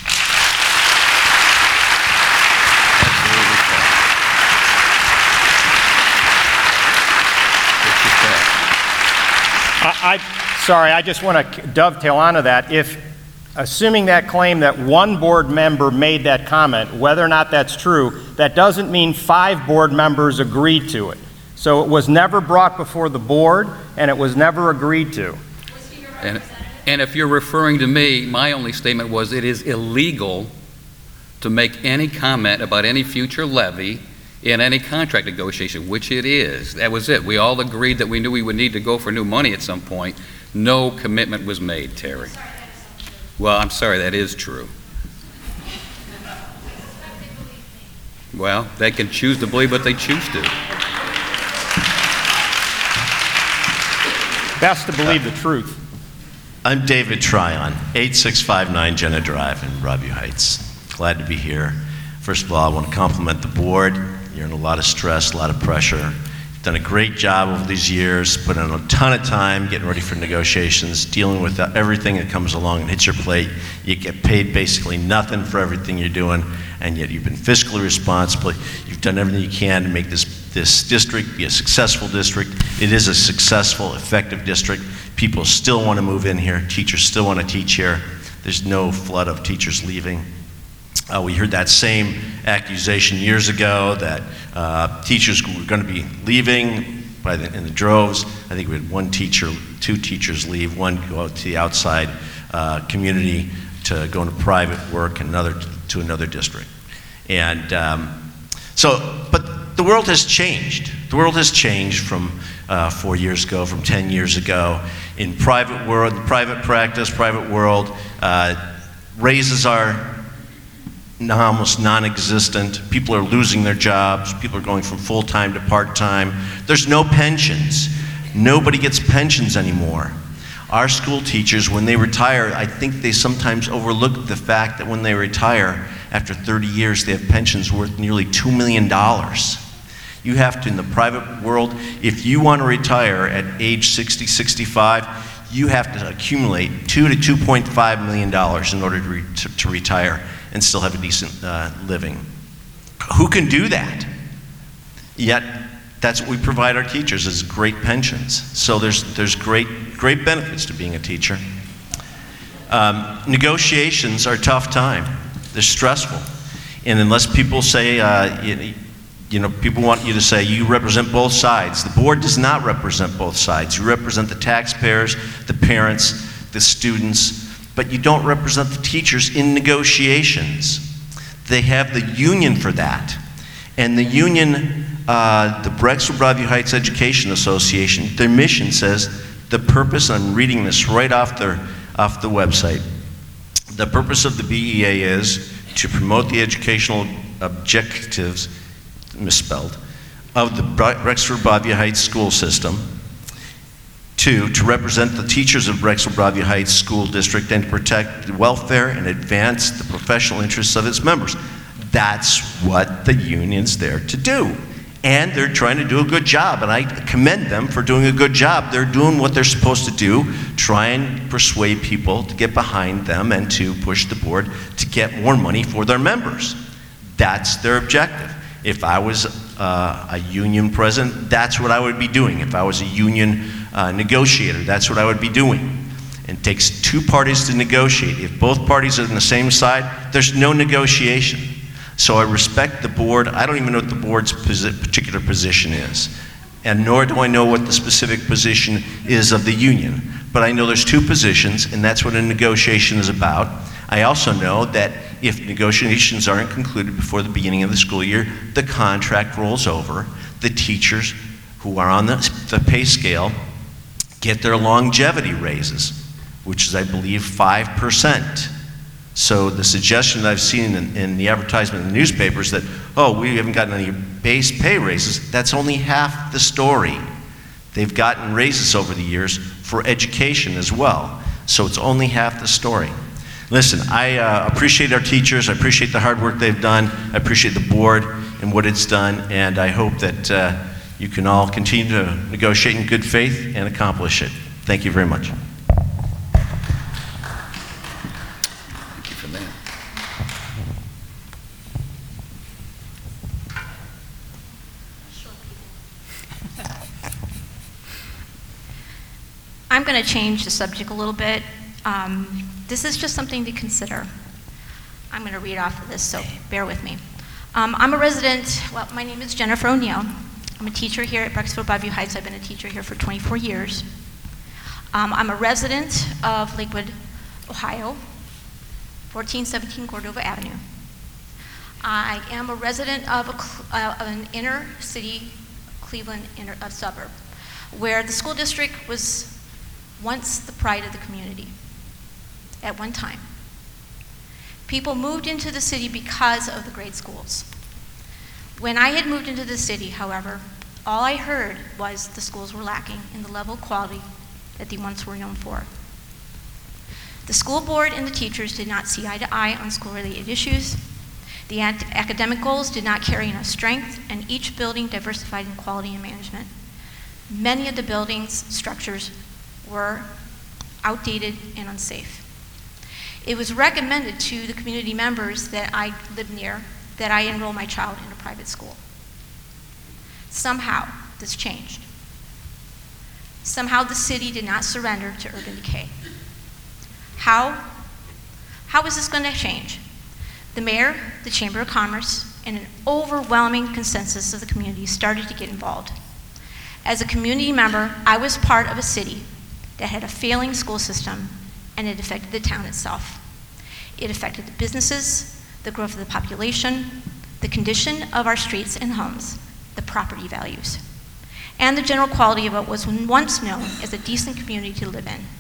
[SPEAKER 5] Sorry, I just want to dovetail onto that. Assuming that claim that one board member made that comment, whether or not that's true, that doesn't mean 5 board members agreed to it. So it was never brought before the board, and it was never agreed to.
[SPEAKER 10] And if you're referring to me, my only statement was it is illegal to make any comment about any future levy in any contract negotiation, which it is. That was it. We all agreed that we knew we would need to go for new money at some point. No commitment was made, Terry. Well, I'm sorry, that is true. Well, they can choose to believe what they choose to.
[SPEAKER 5] Best to believe the truth.
[SPEAKER 13] I'm David Tryon, 8659 Jenna Drive in Broadview Heights. Glad to be here. First of all, I want to compliment the board. You're in a lot of stress, a lot of pressure. You've done a great job over these years, put in a ton of time getting ready for negotiations, dealing with everything that comes along and hits your plate. You get paid basically nothing for everything you're doing, and yet you've been fiscally responsible. You've done everything you can to make this district be a successful district. It is a successful, effective district. People still want to move in here. Teachers still want to teach here. There's no flood of teachers leaving. We heard that same accusation years ago that teachers were going to be leaving in the droves. I think we had two teachers leave, one go out to the outside community to go into private work, and another to another district. And but the world has changed. The world has changed from 4 years ago, from 10 years ago. In private world, private practice, private world, raises are almost non-existent. People are losing their jobs. People are going from full-time to part-time. There's no pensions. Nobody gets pensions anymore. Our school teachers, when they retire, I think they sometimes overlook the fact that when they retire, after 30 years, they have pensions worth nearly $2 million. You have to, in the private world, if you want to retire at age 60, 65, you have to accumulate $2 to $2.5 million in order to retire and still have a decent living. Who can do that? Yet, that's what we provide our teachers, is great pensions. So there's great benefits to being a teacher. Negotiations are a tough time. They're stressful. And unless people say, people want you to say you represent both sides. The board does not represent both sides. You represent the taxpayers, the parents, the students, but you don't represent the teachers in negotiations. They have the union for that. And the union, the Brecksville Broadview Heights Education Association, their mission says, the purpose, I'm reading this right off the website, the purpose of the BEA is to promote the educational objectives, misspelled, of the Brecksville Broadview Heights school system. 2, to represent the teachers of Brecksville Broadview Heights School District and to protect the welfare and advance the professional interests of its members. That's what the union's there to do. And they're trying to do a good job, and I commend them for doing a good job. They're doing what they're supposed to do, try and persuade people to get behind them and to push the board to get more money for their members. That's their objective. If I was a union president, that's what I would be doing. If I was a union negotiator, that's what I would be doing. It takes two parties to negotiate. If both parties are on the same side, there's no negotiation. So I respect the board. I don't even know what the board's particular position is, and nor do I know what the specific position is of the union. But I know there's two positions, and that's what a negotiation is about. I also know that if negotiations aren't concluded before the beginning of the school year, the contract rolls over. The teachers who are on the pay scale get their longevity raises, which is, I believe, 5%. So the suggestion that I've seen in the advertisement in the newspapers that, oh, we haven't gotten any base pay raises, that's only half the story. They've gotten raises over the years for education as well. So it's only half the story. Listen, I appreciate our teachers. I appreciate the hard work they've done. I appreciate the board and what it's done. And I hope that you can all continue to negotiate in good faith and accomplish it. Thank you very much.
[SPEAKER 10] Thank you for that.
[SPEAKER 14] I'm going to change the subject a little bit. This is just something to consider. I'm going to read off of this, so bear with me. I'm a resident, well, my name is Jennifer O'Neill. I'm a teacher here at Brecksville Broadview Heights. I've been a teacher here for 24 years. I'm a resident of Lakewood, Ohio, 1417 Cordova Avenue. I am a resident of an inner city, Cleveland suburb, where the school district was once the pride of the community at one time. People moved into the city because of the great schools. When I had moved into the city, however, all I heard was the schools were lacking in the level of quality that they once were known for. The school board and the teachers did not see eye to eye on school-related issues. The academic goals did not carry enough strength, and each building diversified in quality and management. Many of the buildings' structures were outdated and unsafe. It was recommended to the community members that I live near that I enroll my child in a private school. Somehow, this changed. Somehow the city did not surrender to urban decay. How is this going to change? The mayor, the Chamber of Commerce, and an overwhelming consensus of the community started to get involved. As a community member, I was part of a city that had a failing school system, and it affected the town itself. It affected the businesses, the growth of the population, the condition of our streets and homes, the property values, and the general quality of what was once known as a decent community to live in.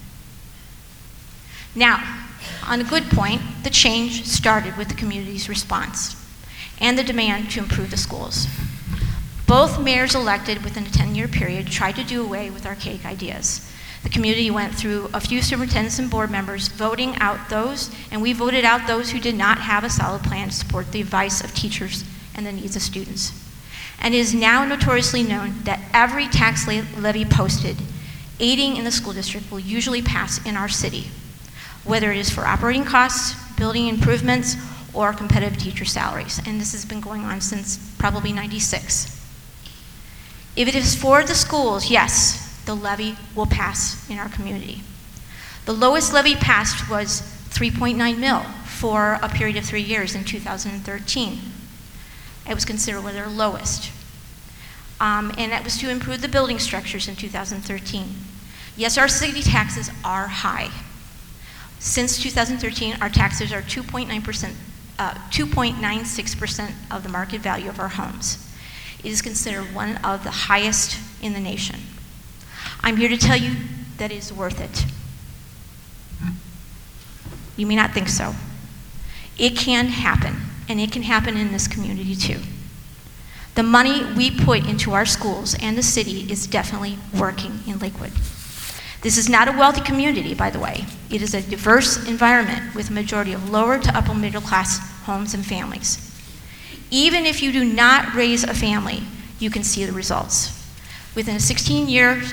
[SPEAKER 14] Now, on a good point, the change started with the community's response and the demand to improve the schools. Both mayors elected within a 10-year period tried to do away with archaic ideas. The community went through a few superintendents and board members voting out those, and we voted out those who did not have a solid plan to support the advice of teachers and the needs of students. And it is now notoriously known that every tax levy posted aiding in the school district will usually pass in our city, whether it is for operating costs, building improvements, or competitive teacher salaries. And this has been going on since probably '96. If it is for the schools, yes, the levy will pass in our community. The lowest levy passed was 3.9 mil for a period of 3 years in 2013. It was considered one of their lowest. And that was to improve the building structures in 2013. Yes, our city taxes are high. Since 2013, our taxes are 2.96% of the market value of our homes. It is considered one of the highest in the nation. I'm here to tell you that it is worth it. You may not think so. It can happen, and it can happen in this community too. The money we put into our schools and the city is definitely working in Lakewood. This is not a wealthy community, by the way. It is a diverse environment with a majority of lower to upper middle class homes and families. Even if you do not raise a family, you can see the results. Within 16 years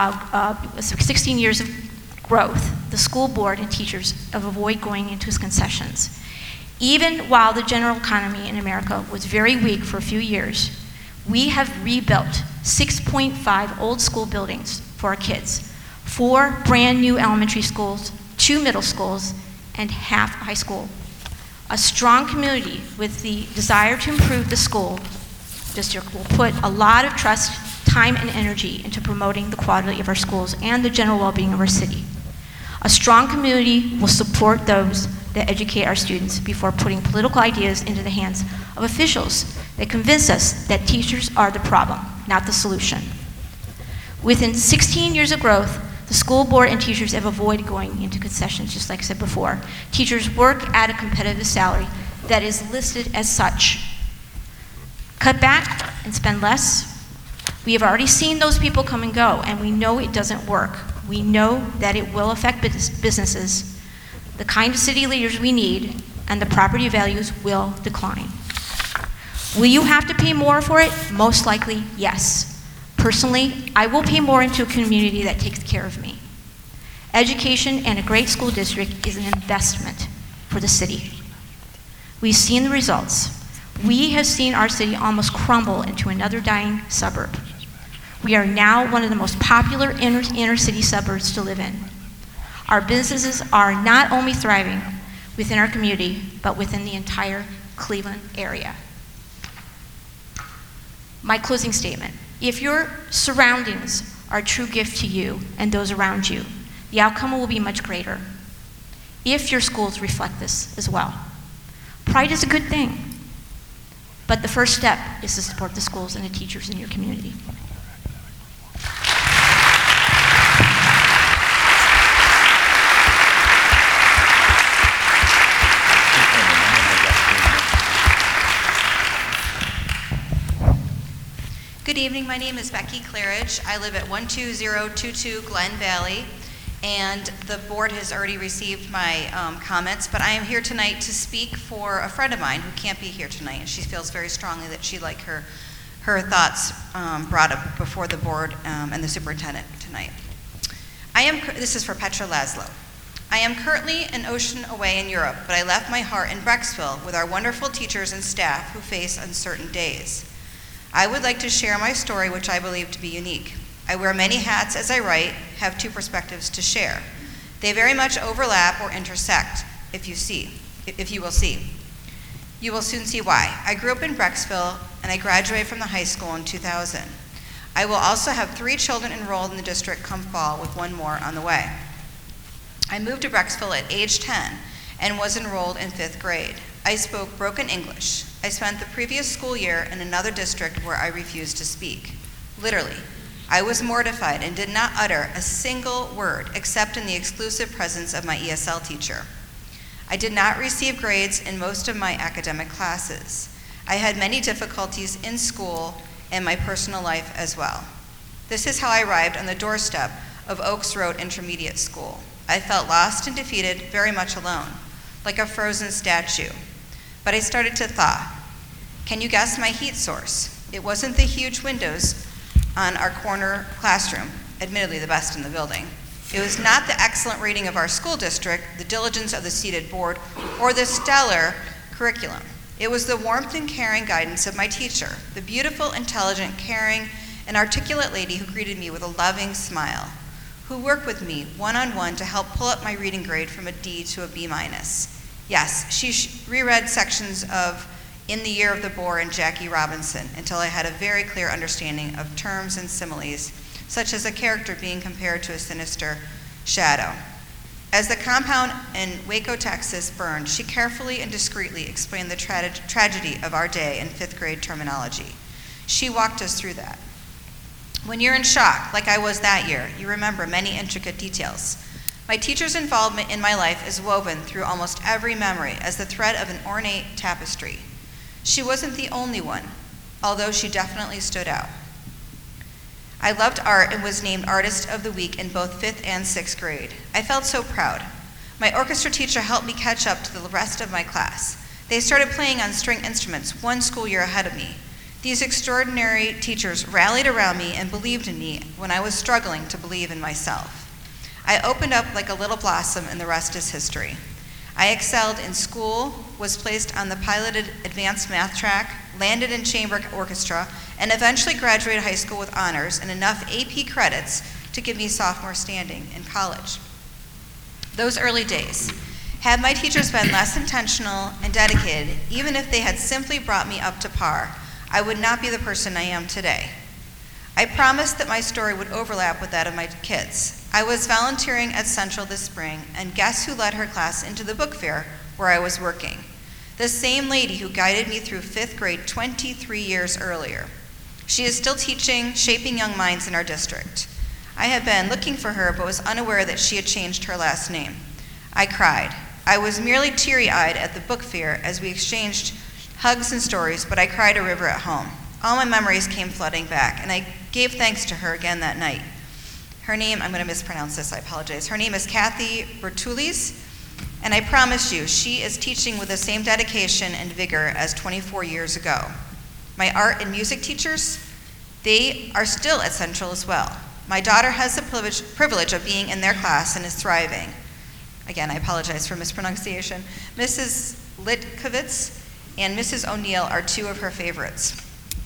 [SPEAKER 14] of growth, the school board and teachers have avoided going into concessions. Even while the general economy in America was very weak for a few years, we have rebuilt 6.5 old school buildings for our kids, 4 brand new elementary schools, 2 middle schools, and half high school. A strong community with the desire to improve the school district will put a lot of trust, time, and energy into promoting the quality of our schools and the general well-being of our city. A strong community will support those that educate our students before putting political ideas into the hands of officials that convince us that teachers are the problem, not the solution. Within 16 years of growth, the school board and teachers have avoided going into concessions, just like I said before. Teachers work at a competitive salary that is listed as such. Cut back and spend less. We have already seen those people come and go, and we know it doesn't work. We know that it will affect businesses, the kind of city leaders we need, and the property values will decline. Will you have to pay more for it? Most likely, yes. Personally, I will pay more into a community that takes care of me. Education and a great school district is an investment for the city. We've seen the results. We have seen our city almost crumble into another dying suburb. We are now one of the most popular inner city suburbs to live in. Our businesses are not only thriving within our community, but within the entire Cleveland area. My closing statement. If your surroundings are a true gift to you and those around you, the outcome will be much greater. If your schools reflect this as well. Pride is a good thing, but the first step is to support the schools and the teachers in your community.
[SPEAKER 15] evening. My name is Becky Claridge. I live at 12022 Glen Valley, and the board has already received my comments, but I am here tonight to speak for a friend of mine who can't be here tonight, and she feels very strongly that she'd like her thoughts brought up before the board and the superintendent tonight. This is for Petra Laszlo. I am currently an ocean away in Europe, but I left my heart in Brecksville with our wonderful teachers and staff who face uncertain days. I would like to share my story, which I believe to be unique. I wear many hats as I write, have two perspectives to share. They very much overlap or intersect, if you will see. You will soon see why. I grew up in Brecksville, and I graduated from the high school in 2000. I will also have 3 children enrolled in the district come fall, with 1 more on the way. I moved to Brecksville at age 10 and was enrolled in 5th grade. I spoke broken English. I spent the previous school year in another district where I refused to speak. Literally, I was mortified and did not utter a single word except in the exclusive presence of my ESL teacher. I did not receive grades in most of my academic classes. I had many difficulties in school and my personal life as well. This is how I arrived on the doorstep of Oaks Road Intermediate School. I felt lost and defeated, very much alone, like a frozen statue. But I started to thaw. Can you guess my heat source? It wasn't the huge windows on our corner classroom, admittedly the best in the building. It was not the excellent rating of our school district, the diligence of the seated board, or the stellar curriculum. It was the warmth and caring guidance of my teacher, the beautiful, intelligent, caring, and articulate lady who greeted me with a loving smile, who worked with me one-on-one to help pull up my reading grade from a D to a B-. Yes, she reread sections of In the Year of the Boar and Jackie Robinson until I had a very clear understanding of terms and similes, such as a character being compared to a sinister shadow. As the compound in Waco, Texas burned, she carefully and discreetly explained the tragedy of our day in 5th grade terminology. She walked us through that. When you're in shock, like I was that year, you remember many intricate details. My teacher's involvement in my life is woven through almost every memory as the thread of an ornate tapestry. She wasn't the only one, although she definitely stood out. I loved art and was named Artist of the Week in both 5th and 6th grade. I felt so proud. My orchestra teacher helped me catch up to the rest of my class. They started playing on string instruments 1 school year ahead of me. These extraordinary teachers rallied around me and believed in me when I was struggling to believe in myself. I opened up like a little blossom, and the rest is history. I excelled in school, was placed on the piloted advanced math track, landed in chamber orchestra, and eventually graduated high school with honors and enough AP credits to give me sophomore standing in college. Those early days, had my teachers been less intentional and dedicated, even if they had simply brought me up to par, I would not be the person I am today. I promised that my story would overlap with that of my kids. I was volunteering at Central this spring, and guess who led her class into the book fair where I was working? The same lady who guided me through 5th grade 23 years earlier. She is still teaching, shaping young minds in our district. I had been looking for her, but was unaware that she had changed her last name. I cried. I was merely teary-eyed at the book fair as we exchanged hugs and stories, but I cried a river at home. All my memories came flooding back, and I gave thanks to her again that night. Her name, I'm going to mispronounce this, I apologize. Her name is Kathy Bertulis, and I promise you, she is teaching with the same dedication and vigor as 24 years ago. My art and music teachers, they are still at Central as well. My daughter has the privilege of being in their class and is thriving. Again, I apologize for mispronunciation. Mrs. Litkovitz and Mrs. O'Neill are 2 of her favorites.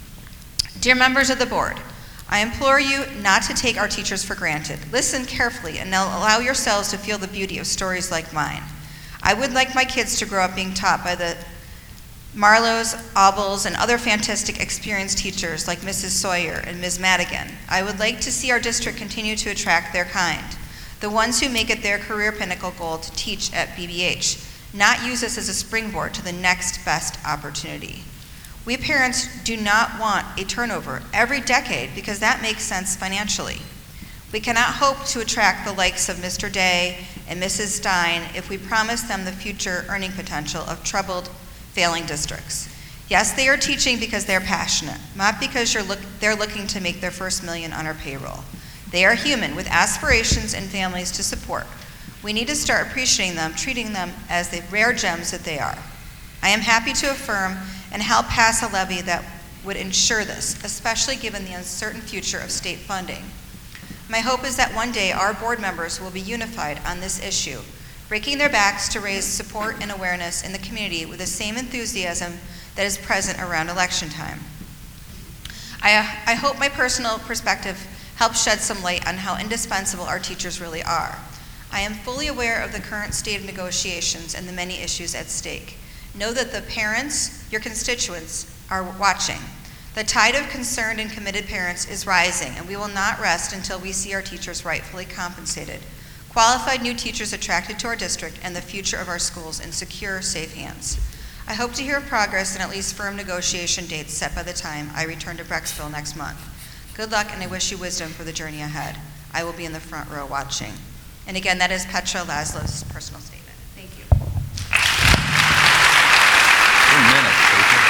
[SPEAKER 15] Dear members of the board, I implore you not to take our teachers for granted. Listen carefully and allow yourselves to feel the beauty of stories like mine. I would like my kids to grow up being taught by the Marlows, Aubles, and other fantastic experienced teachers like Mrs. Sawyer and Ms. Madigan. I would like to see our district continue to attract their kind, the ones who make it their career pinnacle goal to teach at BBH, not use this as a springboard to the next best opportunity. We parents do not want a turnover every decade because that makes sense financially. We cannot hope to attract the likes of Mr. Day and Mrs. Stein if we promise them the future earning potential of troubled, failing districts. Yes, they are teaching because they're passionate, not because they're looking to make their first million on our payroll. They are human with aspirations and families to support. We need to start appreciating them, treating them as the rare gems that they are. I am happy to affirm and help pass a levy that would ensure this, especially given the uncertain future of state funding. My hope is that one day our board members will be unified on this issue, breaking their backs to raise support and awareness in the community with the same enthusiasm that is present around election time. I hope my personal perspective helps shed some light on how indispensable our teachers really are. I am fully aware of the current state of negotiations and the many issues at stake. Know that the parents, your constituents, are watching. The tide of concerned and committed parents is rising, and we will not rest until we see our teachers rightfully compensated, qualified new teachers attracted to our district, and the future of our schools in secure, safe hands. I hope to hear progress and at least firm negotiation dates set by the time I return to Brecksville next month. Good luck, and I wish you wisdom for the journey ahead. I will be in the front row watching. And again, that is Petra Laszlo's personal statement. Thank you.
[SPEAKER 10] 2 minutes, Petra.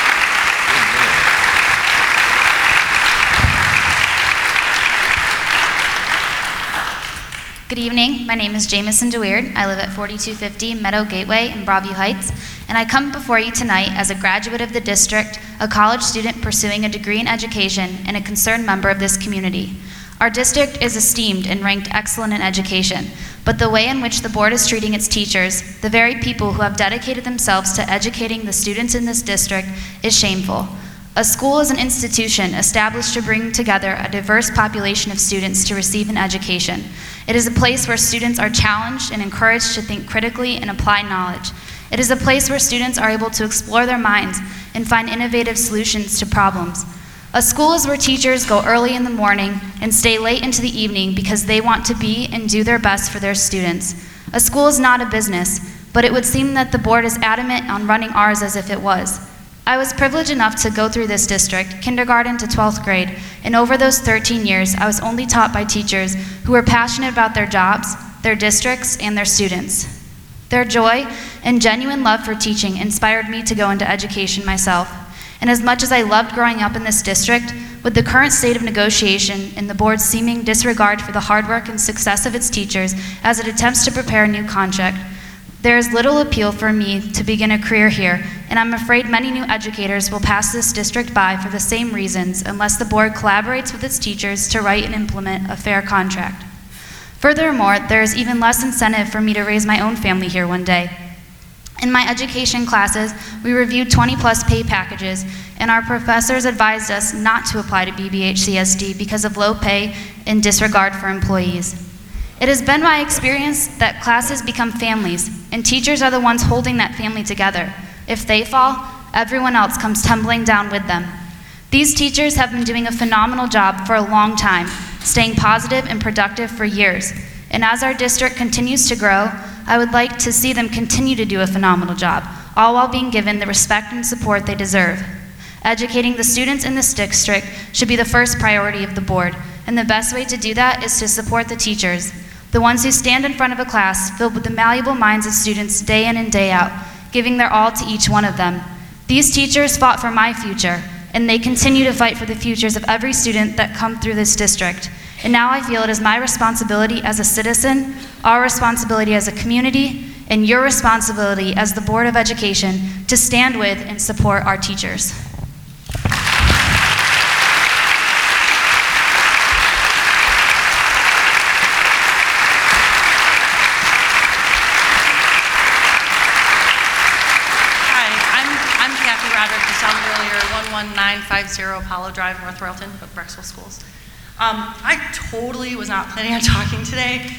[SPEAKER 10] 2 minutes.
[SPEAKER 16] Good evening. My name is Jamison DeWeird. I live at 4250 Meadow Gateway in Broadview Heights, and I come before you tonight as a graduate of the district, a college student pursuing a degree in education, and a concerned member of this community. Our district is esteemed and ranked excellent in education, but the way in which the board is treating its teachers, the very people who have dedicated themselves to educating the students in this district, is shameful. A school is an institution established to bring together a diverse population of students to receive an education. It is a place where students are challenged and encouraged to think critically and apply knowledge. It is a place where students are able to explore their minds and find innovative solutions to problems. A school is where teachers go early in the morning and stay late into the evening because they want to be and do their best for their students. A school is not a business, but it would seem that the board is adamant on running ours as if it was. I was privileged enough to go through this district, kindergarten to 12th grade, and over those 13 years, I was only taught by teachers who were passionate about their jobs, their districts, and their students. Their joy and genuine love for teaching inspired me to go into education myself. And as much as I loved growing up in this district, with the current state of negotiation and the board's seeming disregard for the hard work and success of its teachers as it attempts to prepare a new contract, there is little appeal for me to begin a career here, and I'm afraid many new educators will pass this district by for the same reasons unless the board collaborates with its teachers to write and implement a fair contract. Furthermore, there is even less incentive for me to raise my own family here one day. In my education classes, we reviewed 20+ pay packages, and our professors advised us not to apply to BBHCSD because of low pay and disregard for employees. It has been my experience that classes become families, and teachers are the ones holding that family together. If they fall, everyone else comes tumbling down with them. These teachers have been doing a phenomenal job for a long time, staying positive and productive for years. And as our district continues to grow, I would like to see them continue to do a phenomenal job, all while being given the respect and support they deserve. Educating the students in this district should be the first priority of the board, and the best way to do that is to support the teachers, the ones who stand in front of a class filled with the malleable minds of students day in and day out, giving their all to each one of them. These teachers fought for my future, and they continue to fight for the futures of every student that come through this district. And now I feel it is my responsibility as a citizen, our responsibility as a community, and your responsibility as the Board of Education to stand with and support our teachers.
[SPEAKER 7] Hi, I'm Kathy Roderick, you saw me earlier, 11950 Apollo Drive, North Royalton, of Brecksville Schools. I totally was not planning on talking today.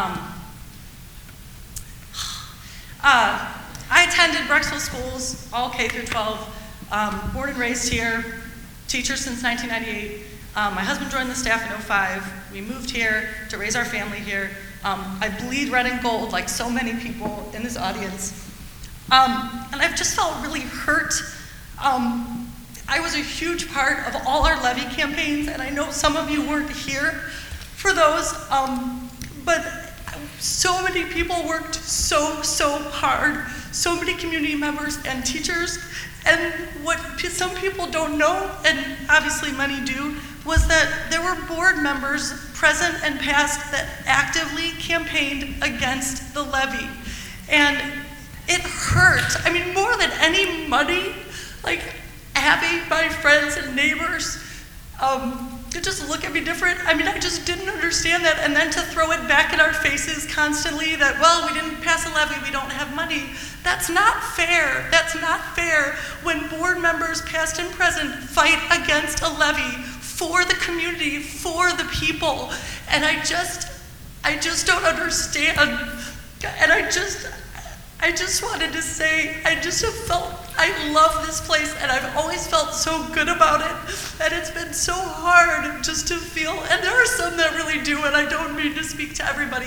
[SPEAKER 7] I attended Brecksville Schools, all K through 12, born and raised here, teacher since 1998. My husband joined the staff in 2005. We moved here to raise our family here. I bleed red and gold like so many people in this audience. And I've just felt really hurt. I was a huge part of all our levy campaigns, and I know some of you weren't here for those, but so many people worked so hard, so many community members and teachers, and what some people don't know, and obviously many do, was that there were board members present and past that actively campaigned against the levy. And it hurt. I mean, more than any money, like having my friends and neighbors to just look at me different. I mean, I just didn't understand that. And then to throw it back in our faces constantly that, well, we didn't pass a levy, we don't have money. That's not fair. That's not fair when board members, past and present, fight against a levy for the community, for the people. And I just don't understand. And I just wanted to say, I just have felt, I love this place, and I've always felt so good about it, and it's been so hard just to feel, and there are some that really do, and I don't mean to speak to everybody,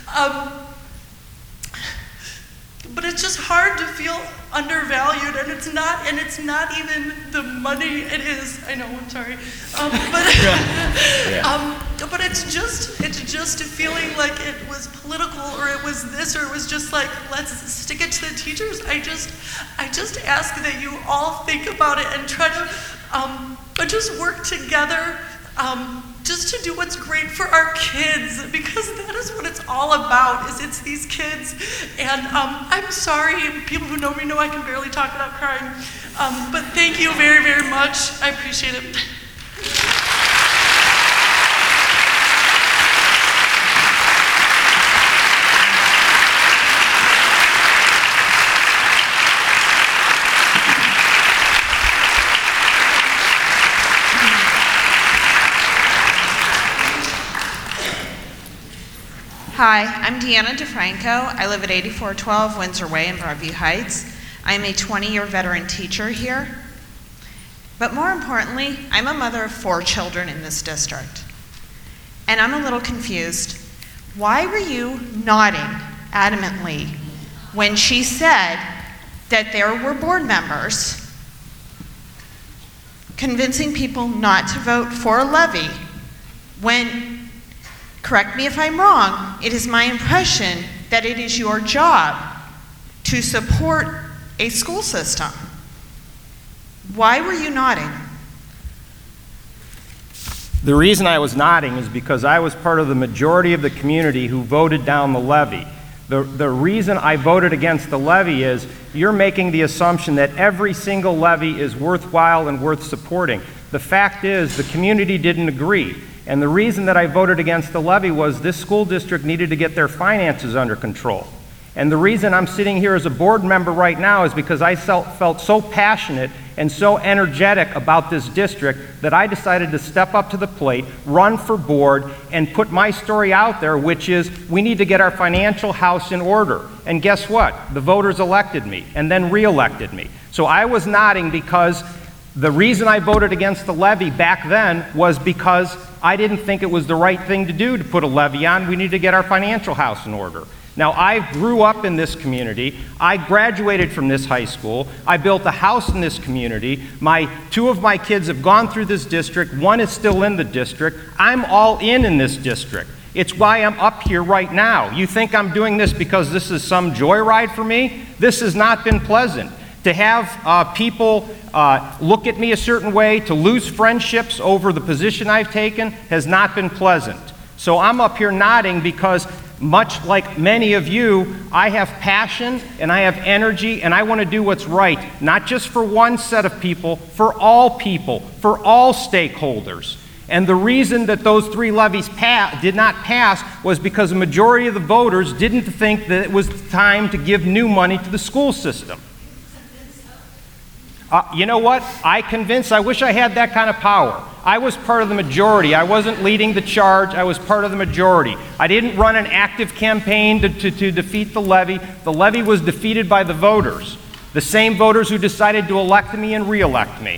[SPEAKER 7] but it's just hard to feel undervalued, and it's not even the money. It is, I know, I'm sorry, but it's just a feeling like it was political, or it was this, or it was just like, let's stick it to the teachers. I just ask that you all think about it and try to just work together, just to do what's great for our kids, because that is what it's all about, is it's these kids. And I'm sorry, people who know me know I can barely talk without crying, but thank you very, very much. I appreciate it.
[SPEAKER 17] Hi, I'm Deanna DeFranco. I live at 8412 Windsor Way in Broadview Heights. I'm a 20-year veteran teacher here. But more importantly, I'm a mother of 4 children in this district. And I'm a little confused. Why were you nodding adamantly when she said that there were board members convincing people not to vote for a levy when, correct me if I'm wrong, it is my impression that it is your job to support a school system? Why were you nodding?
[SPEAKER 5] The reason I was nodding is because I was part of the majority of the community who voted down the levy. The reason I voted against the levy is you're making the assumption that every single levy is worthwhile and worth supporting. The fact is the community didn't agree. And the reason that I voted against the levy was this school district needed to get their finances under control. And the reason I'm sitting here as a board member right now is because I felt so passionate and so energetic about this district that I decided to step up to the plate, run for board, and put my story out there, which is we need to get our financial house in order. And guess what? The voters elected me and then re-elected me. So I was nodding because the reason I voted against the levy back then was because I didn't think it was the right thing to do to put a levy on. We need to get our financial house in order. Now, I grew up in this community. I graduated from this high school. I built a house in this community. 2 of my kids have gone through this district. 1 is still in the district. I'm all in this district. It's why I'm up here right now. You think I'm doing this because this is some joyride for me? This has not been pleasant. To have people look at me a certain way, to lose friendships over the position I've taken has not been pleasant. So I'm up here nodding because, much like many of you, I have passion and I have energy and I want to do what's right, not just for one set of people, for all stakeholders. And the reason that those 3 levies did not pass was because the majority of the voters didn't think that it was time to give new money to the school system. You know what? I wish I had that kind of power. I was part of the majority. I wasn't leading the charge. I was part of the majority. I didn't run an active campaign to defeat the levy. The levy was defeated by the voters, the same voters who decided to elect me and re-elect me.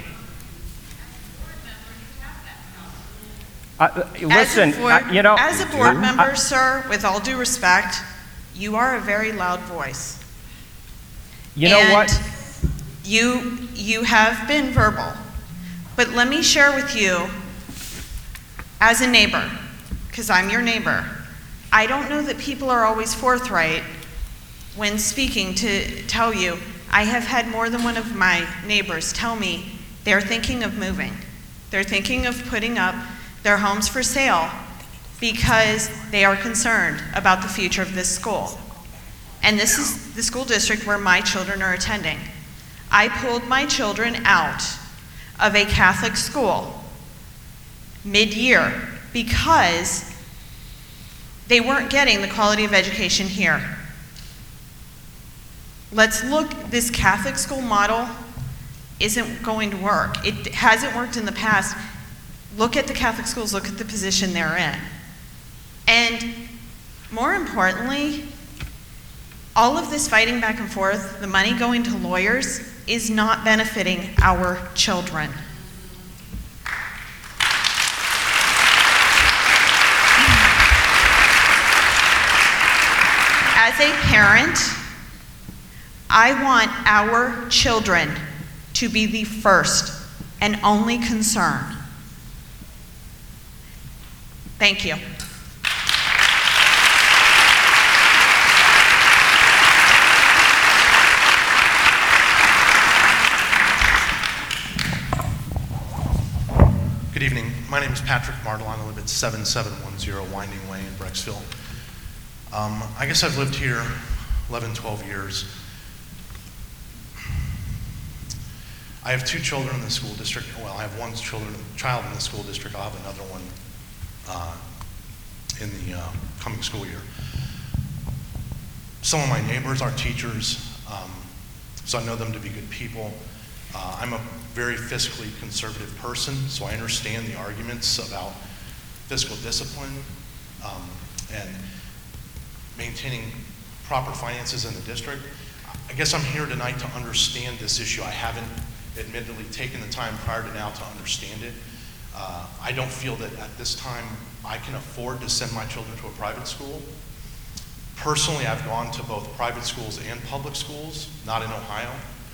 [SPEAKER 5] Listen,
[SPEAKER 17] as a board member, sir, with all due respect, you are a very loud voice.
[SPEAKER 5] You know what?
[SPEAKER 17] You have been verbal, but let me share with you, as a neighbor, because I'm your neighbor, I don't know that people are always forthright when speaking to tell you. I have had more than one of my neighbors tell me they're thinking of moving. They're thinking of putting up their homes for sale because they are concerned about the future of this school. And this is the school district where my children are attending. I pulled my children out of a Catholic school mid-year because they weren't getting the quality of education here. Let's look, this Catholic school model isn't going to work. It hasn't worked in the past. Look at the Catholic schools, look at the position they're in. And more importantly, all of this fighting back and forth, the money going to lawyers, is not benefiting our children. As a parent, I want our children to be the first and only concern. Thank you.
[SPEAKER 18] Good evening. My name is Patrick Martelon. I live at 7710 Winding Way in Brecksville. I guess I've lived here 11, 12 years. I have two children in the school district. Well, I have one child in the school district. I'll have another one in the coming school year. Some of my neighbors are teachers, so I know them to be good people. I'm a very fiscally conservative person, so I understand the arguments about fiscal discipline and maintaining proper finances in the district. I guess I'm here tonight to understand this issue. I haven't admittedly taken the time prior to now to understand it. I don't feel that at this time I can afford to send my children to a private school. Personally, I've gone to both private schools and public schools, not in Ohio.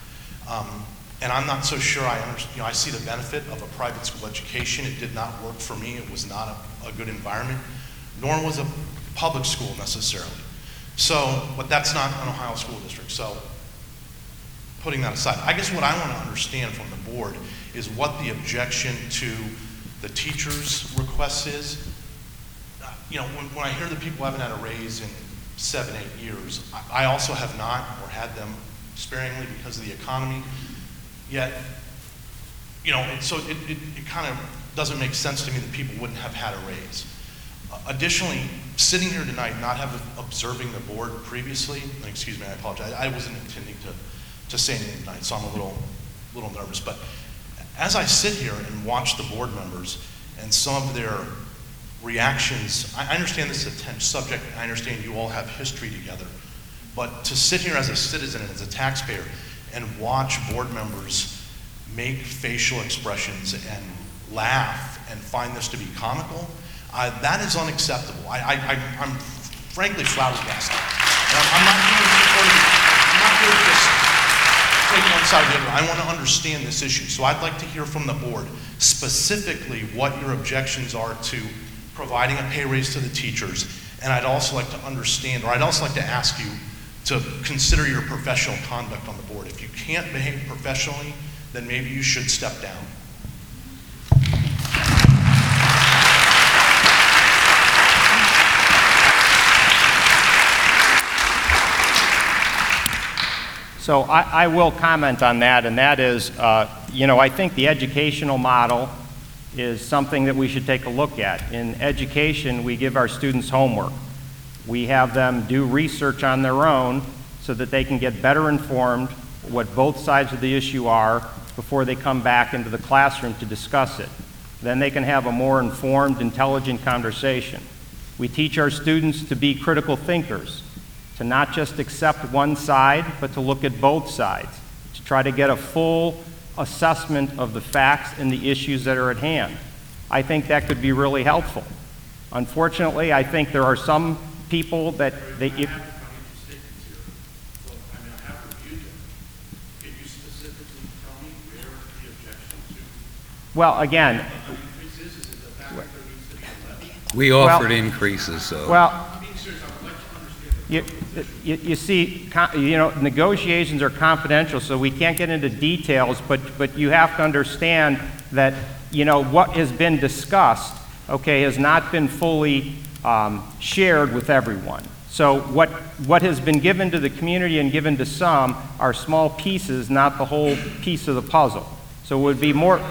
[SPEAKER 18] And I'm not so sure I see the benefit of a private school education. It did not work for me. It was not a good environment, nor was a public school necessarily. So, but that's not an Ohio school district. So, putting that aside, I guess what I want to understand from the board is what the objection to the teachers' request is. When I hear that people haven't had a raise in 7, 8 years, I also have not, or had them sparingly because of the economy. Yet, so it kind of doesn't make sense to me that people wouldn't have had a raise. Additionally, sitting here tonight, not observing the board previously, excuse me, I apologize, I wasn't intending to say anything tonight, so I'm a little nervous. But as I sit here and watch the board members and some of their reactions, I understand this is a tense subject, I understand you all have history together, but to sit here as a citizen and as a taxpayer and watch board members make facial expressions and laugh and find this to be comical, that is unacceptable. I'm frankly flabbergasted. I'm not here to just take one side or the other. I want to understand this issue. So I'd like to hear from the board specifically what your objections are to providing a pay raise to the teachers. And I'd also like to understand, or I'd also like to ask you to consider your professional conduct on the board. If you can't behave professionally, then maybe you should step down.
[SPEAKER 5] So I will comment on that, and that is, I think the educational model is something that we should take a look at. In education, we give our students homework. We have them do research on their own so that they can get better informed what both sides of the issue are before they come back into the classroom to discuss it. Then they can have a more informed, intelligent conversation. We teach our students to be critical thinkers, to not just accept one side, but to look at both sides, to try to get a full assessment of the facts and the issues that are at hand. I think that could be really helpful. Unfortunately, I think there are some people that well, again,
[SPEAKER 10] we offered increases, so.
[SPEAKER 5] Well, You see, negotiations are confidential, so we can't get into details, but you have to understand that, what has been discussed, okay, has not been fully shared with everyone. So what has been given to the community and given to some are small pieces, not the whole piece of the puzzle. So it would be more...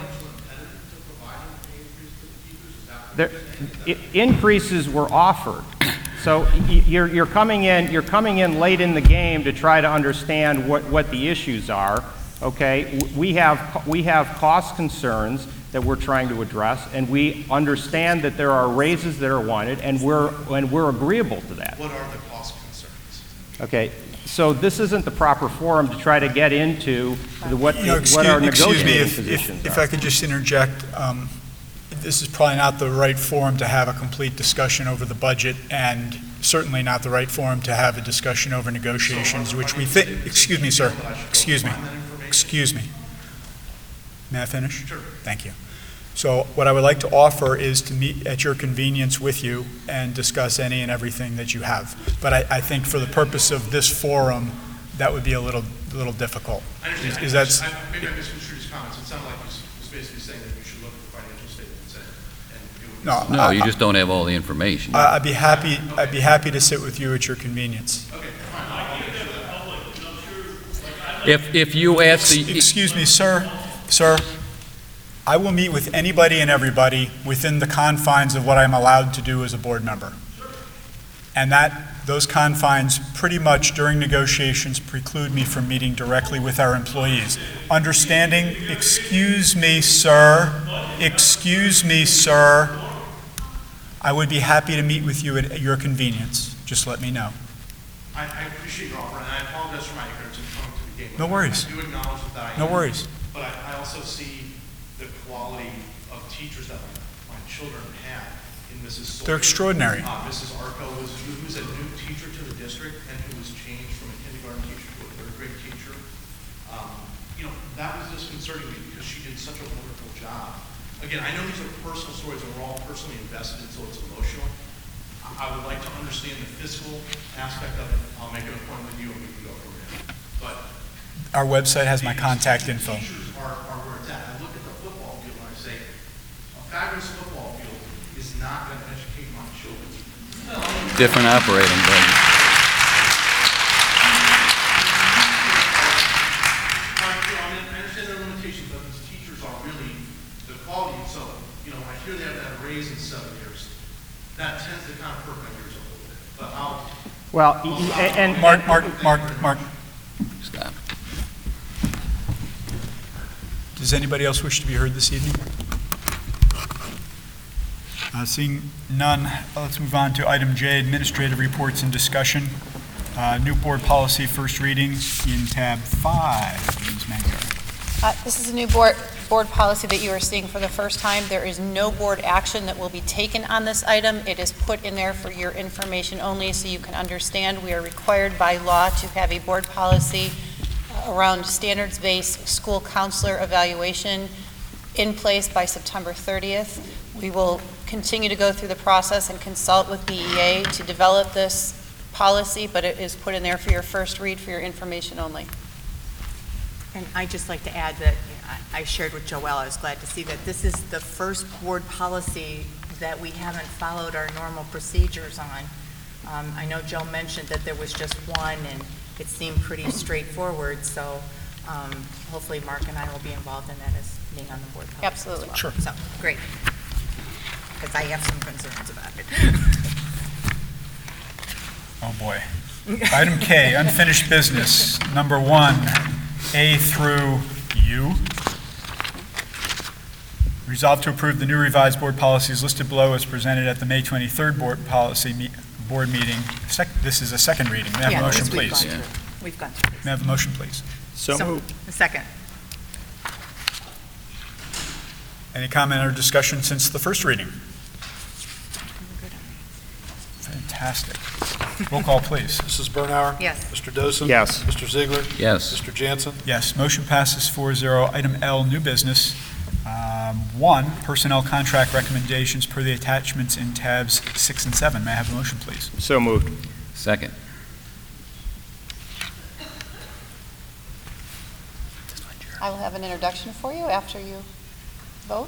[SPEAKER 5] Increases were offered. So you're coming in late in the game to try to understand what the issues are. Okay, we have cost concerns that we're trying to address, and we understand that there are raises that are wanted, and we're agreeable to that.
[SPEAKER 18] What are the cost concerns?
[SPEAKER 5] Okay, so this isn't the proper forum to try to get into what our negotiating positions are.
[SPEAKER 4] If I could just interject, this is probably not the right forum to have a complete discussion over the budget, and certainly not the right forum to have a discussion over negotiations, which we think, excuse me, sir, excuse me. May I finish?
[SPEAKER 18] Sure.
[SPEAKER 4] Thank you. So what I would like to offer is to meet at your convenience with you and discuss any and everything that you have. But I think for the purpose of this forum, that would be a little difficult.
[SPEAKER 18] I understand. Maybe I misconstrued his comments. It sounded like he was basically saying that you should look at the financial statements and
[SPEAKER 10] No, you just don't have all the information.
[SPEAKER 4] I'd be happy to sit with you at your convenience.
[SPEAKER 18] Okay,
[SPEAKER 10] If you ask the...
[SPEAKER 4] Excuse me, sir, I will meet with anybody and everybody within the confines of what I'm allowed to do as a board member. And those confines pretty much during negotiations preclude me from meeting directly with our employees. Understanding, excuse me, sir, I would be happy to meet with you at your convenience. Just let me know.
[SPEAKER 18] I appreciate your offer, and I apologize for my ignorance in coming to the game.
[SPEAKER 4] No worries.
[SPEAKER 18] I do acknowledge that
[SPEAKER 4] No worries.
[SPEAKER 18] But I also see the quality of teachers that my children have in Mrs. Sawyer.
[SPEAKER 4] They're extraordinary.
[SPEAKER 18] Mrs. Arco who's a new teacher to the district and who was changed from a kindergarten teacher to a third grade teacher. That was disconcerting me because she did such a wonderful job. Again, I know these are personal stories and we're all personally invested, so it's emotional. I would like to understand the fiscal aspect of it. I'll make an appointment with you and we can go from there. But
[SPEAKER 4] Our website has my contact info.
[SPEAKER 18] teachers are where it's at. I look at the football field and I say, a fabulous football field is not going to educate my children.
[SPEAKER 10] Different operating budget.
[SPEAKER 18] I understand their limitations, but these teachers are really the quality. So, when I hear they have that raise in 7 years, that tends to kind of perk my ears up a little bit. But
[SPEAKER 4] Mark.
[SPEAKER 10] Stop.
[SPEAKER 4] Does anybody else wish to be heard this evening? Seeing none, let's move on to item J, administrative reports and discussion. New board policy, first reading in tab 5. Ms. Mangar.
[SPEAKER 1] This is a new board policy that you are seeing for the first time. There is no board action that will be taken on this item. It is put in there for your information only so you can understand. We are required by law to have a board policy around standards-based school counselor evaluation in place by September 30th. We will continue to go through the process and consult with BEA to develop this policy, but it is put in there for your first read for your information only.
[SPEAKER 3] And I'd just like to add that I shared with Joelle, I was glad to see that this is the first board policy that we haven't followed our normal procedures on. I know Joe mentioned that there was just one, and it seemed pretty straightforward, so hopefully Mark and I will be involved in that as being on the board policy.
[SPEAKER 1] Absolutely.
[SPEAKER 3] As well.
[SPEAKER 4] Sure.
[SPEAKER 3] So, great. Because I have some concerns about it.
[SPEAKER 4] Oh, boy. Item K, unfinished business, number 1, A through U. Resolved to approve the new revised board policies listed below as presented at the May 23rd board meeting. This is a second reading. May I have a motion, please?
[SPEAKER 3] We've gone through this.
[SPEAKER 4] May I have a motion, please?
[SPEAKER 5] So moved.
[SPEAKER 3] A second.
[SPEAKER 4] Any comment or discussion since the first reading? Fantastic. Roll call, please.
[SPEAKER 2] Mrs. Bernauer?
[SPEAKER 3] Yes.
[SPEAKER 2] Mr. Dosen?
[SPEAKER 5] Yes.
[SPEAKER 2] Mr. Ziegler?
[SPEAKER 10] Yes.
[SPEAKER 2] Mr. Jansen?
[SPEAKER 4] Yes, motion passes 4-0. Item L, new business. 1, personnel contract recommendations per the attachments in tabs 6 and 7. May I have a motion, please?
[SPEAKER 5] So moved.
[SPEAKER 10] Second.
[SPEAKER 1] I will have an introduction for you after you vote.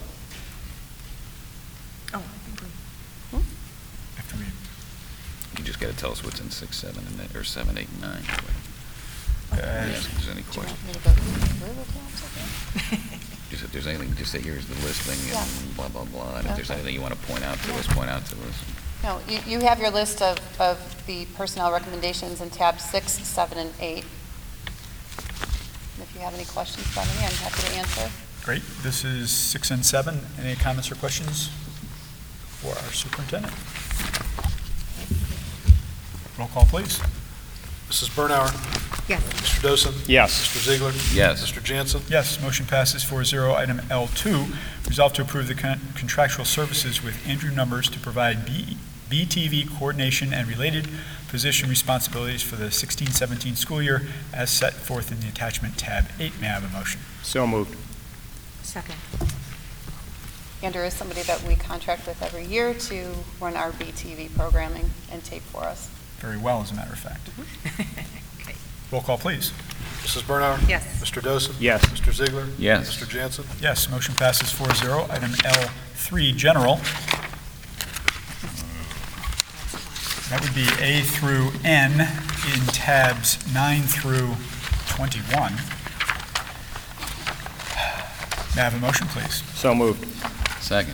[SPEAKER 3] Oh.
[SPEAKER 4] After we
[SPEAKER 10] You just got to tell us what's in 6, 7, and or 7, 8, and 9. If there's any
[SPEAKER 1] Do you
[SPEAKER 10] questions.
[SPEAKER 1] want me to go through with that?
[SPEAKER 10] Just if there's anything, just say here's the listing
[SPEAKER 1] Yeah.
[SPEAKER 10] and blah, blah, blah. And if there's
[SPEAKER 1] Okay.
[SPEAKER 10] anything you want to point out to us, point out to us.
[SPEAKER 1] No, you have your list of the personnel recommendations in tabs 6, 7, and 8. And if you have any questions about me, I'm happy to answer.
[SPEAKER 4] Great. This is 6 and 7. Any comments or questions for our superintendent? Roll call, please.
[SPEAKER 2] Mrs. Bernauer?
[SPEAKER 3] Yes.
[SPEAKER 2] Mr. Dosen?
[SPEAKER 5] Yes.
[SPEAKER 2] Mr. Ziegler?
[SPEAKER 10] Yes.
[SPEAKER 2] Mr. Jansen?
[SPEAKER 4] Yes, motion passes 4-0. Item L2, resolve to approve the contractual services with Andrew Numbers to provide BTV coordination and related position responsibilities for the 16-17 school year as set forth in the attachment tab 8. May I have a motion?
[SPEAKER 5] So moved.
[SPEAKER 3] Second.
[SPEAKER 1] Andrew is somebody that we contract with every year to run our BTV programming and tape for us.
[SPEAKER 4] Very well, as a matter of fact. Roll call, please.
[SPEAKER 2] Mrs. Bernauer?
[SPEAKER 3] Yes.
[SPEAKER 2] Mr. Dosen?
[SPEAKER 5] Yes.
[SPEAKER 2] Mr. Ziegler?
[SPEAKER 10] Yes.
[SPEAKER 2] Mr. Jansen?
[SPEAKER 4] Yes, motion passes 4-0. Item L3, general. That would be A through N in tabs 9 through 21. May I have a motion, please?
[SPEAKER 5] So moved.
[SPEAKER 10] Second.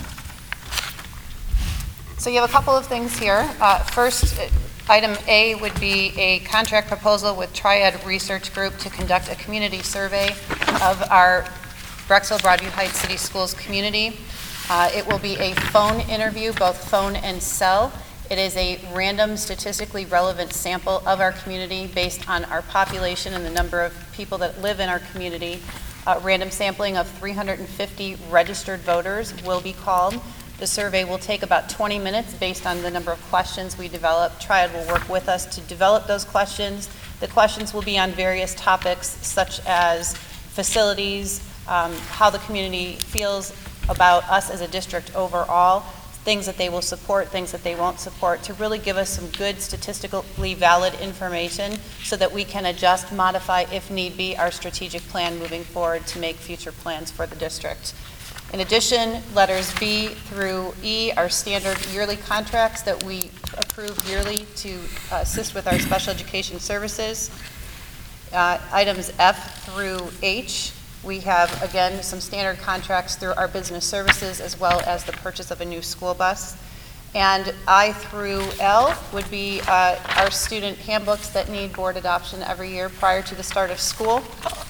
[SPEAKER 1] So you have a couple of things here. First, item A would be a contract proposal with Triad Research Group to conduct a community survey of our Brecksville Broadview Heights City Schools community. It will be a phone interview, both phone and cell. It is a random, statistically relevant sample of our community based on our population and the number of people that live in our community. Random sampling of 350 registered voters will be called. The survey will take about 20 minutes based on the number of questions we develop. Triad will work with us to develop those questions. The questions will be on various topics such as facilities, how the community feels about us as a district overall, things that they will support, things that they won't support, to really give us some good statistically valid information so that we can adjust, modify, if need be, our strategic plan moving forward to make future plans for the district. In addition, letters B through E are standard yearly contracts that we approve yearly to assist with our special education services. Items F through H, we have, again, some standard contracts through our business services as well as the purchase of a new school bus. And I through L would be our student handbooks that need board adoption every year prior to the start of school.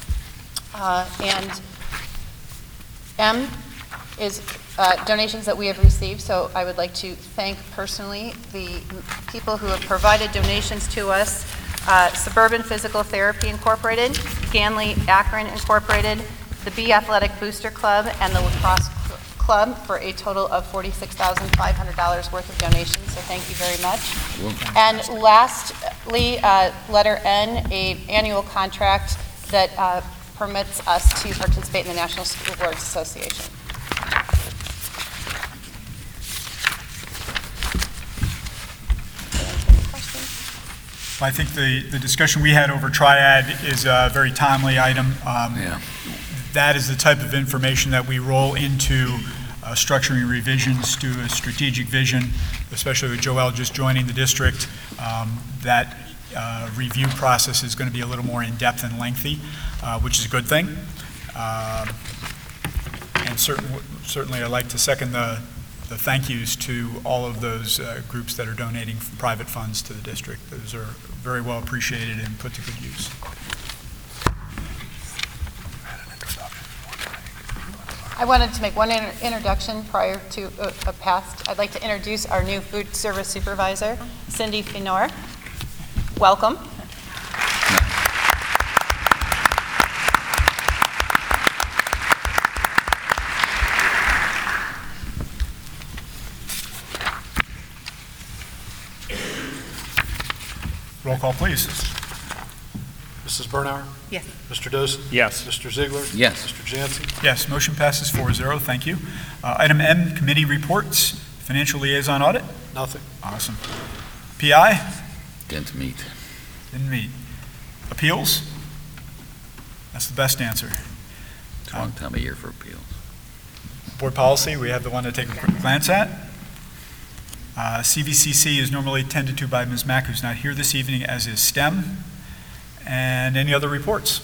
[SPEAKER 1] And M is donations that we have received, so I would like to thank personally the people who have provided donations to us. Suburban Physical Therapy Incorporated, Ganley Akron Incorporated, the B Athletic Booster Club, and the Lacrosse Club for a total of $46,500 worth of donations, so thank you very much. And lastly, letter N, an annual contract that permits us to participate in the National School Boards Association.
[SPEAKER 4] I think the discussion we had over Triad is a very timely item. That is the type of information that we roll into structuring revisions to a strategic vision, especially with Joelle just joining the district. That review process is going to be a little more in-depth and lengthy, which is a good thing. And certainly I'd like to second the thank yous to all of those groups that are donating private funds to the district. Those are very well appreciated and put to good use.
[SPEAKER 1] I wanted to make one introduction prior to a past. I'd like to introduce our new food service supervisor, Cindy Finor. Welcome.
[SPEAKER 4] Roll call, please.
[SPEAKER 2] Mrs. Bernauer?
[SPEAKER 3] Yes.
[SPEAKER 2] Mr. Dosen?
[SPEAKER 5] Yes.
[SPEAKER 2] Mr. Ziegler?
[SPEAKER 10] Yes.
[SPEAKER 2] Mr. Jansen?
[SPEAKER 4] Yes, motion passes 4-0. Thank you. Item M, committee reports. Financial liaison audit.
[SPEAKER 2] Nothing.
[SPEAKER 4] Awesome. PI?
[SPEAKER 10] Didn't meet.
[SPEAKER 4] Didn't meet. Appeals? That's the best answer.
[SPEAKER 10] It's a long time of year for appeals.
[SPEAKER 4] Board policy, we have the one to take a quick glance at. CVCC is normally tended to by Ms. Mack, who's not here this evening, as is STEM. And any other reports?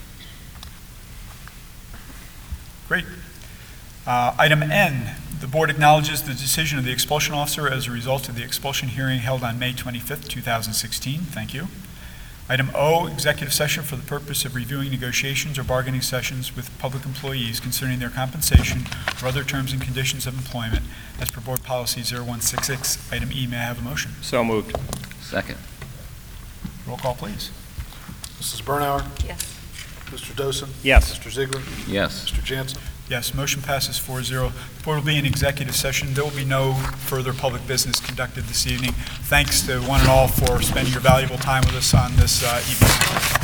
[SPEAKER 4] Great. Item N, the board acknowledges the decision of the expulsion officer as a result of the expulsion hearing held on May 25th, 2016. Thank you. Item O, executive session for the purpose of reviewing negotiations or bargaining sessions with public employees concerning their compensation or other terms and conditions of employment as per board policy 0166. Item E, may I have a motion?
[SPEAKER 5] So moved.
[SPEAKER 10] Second.
[SPEAKER 4] Roll call, please.
[SPEAKER 2] Mrs. Bernauer?
[SPEAKER 3] Yes.
[SPEAKER 2] Mr. Dosen?
[SPEAKER 5] Yes.
[SPEAKER 2] Mr. Ziegler?
[SPEAKER 10] Yes.
[SPEAKER 2] Mr. Jansen?
[SPEAKER 4] Yes, motion passes 4-0. The board will be in executive session. There will be no further public business conducted this evening. Thanks to one and all for spending your valuable time with us on this evening.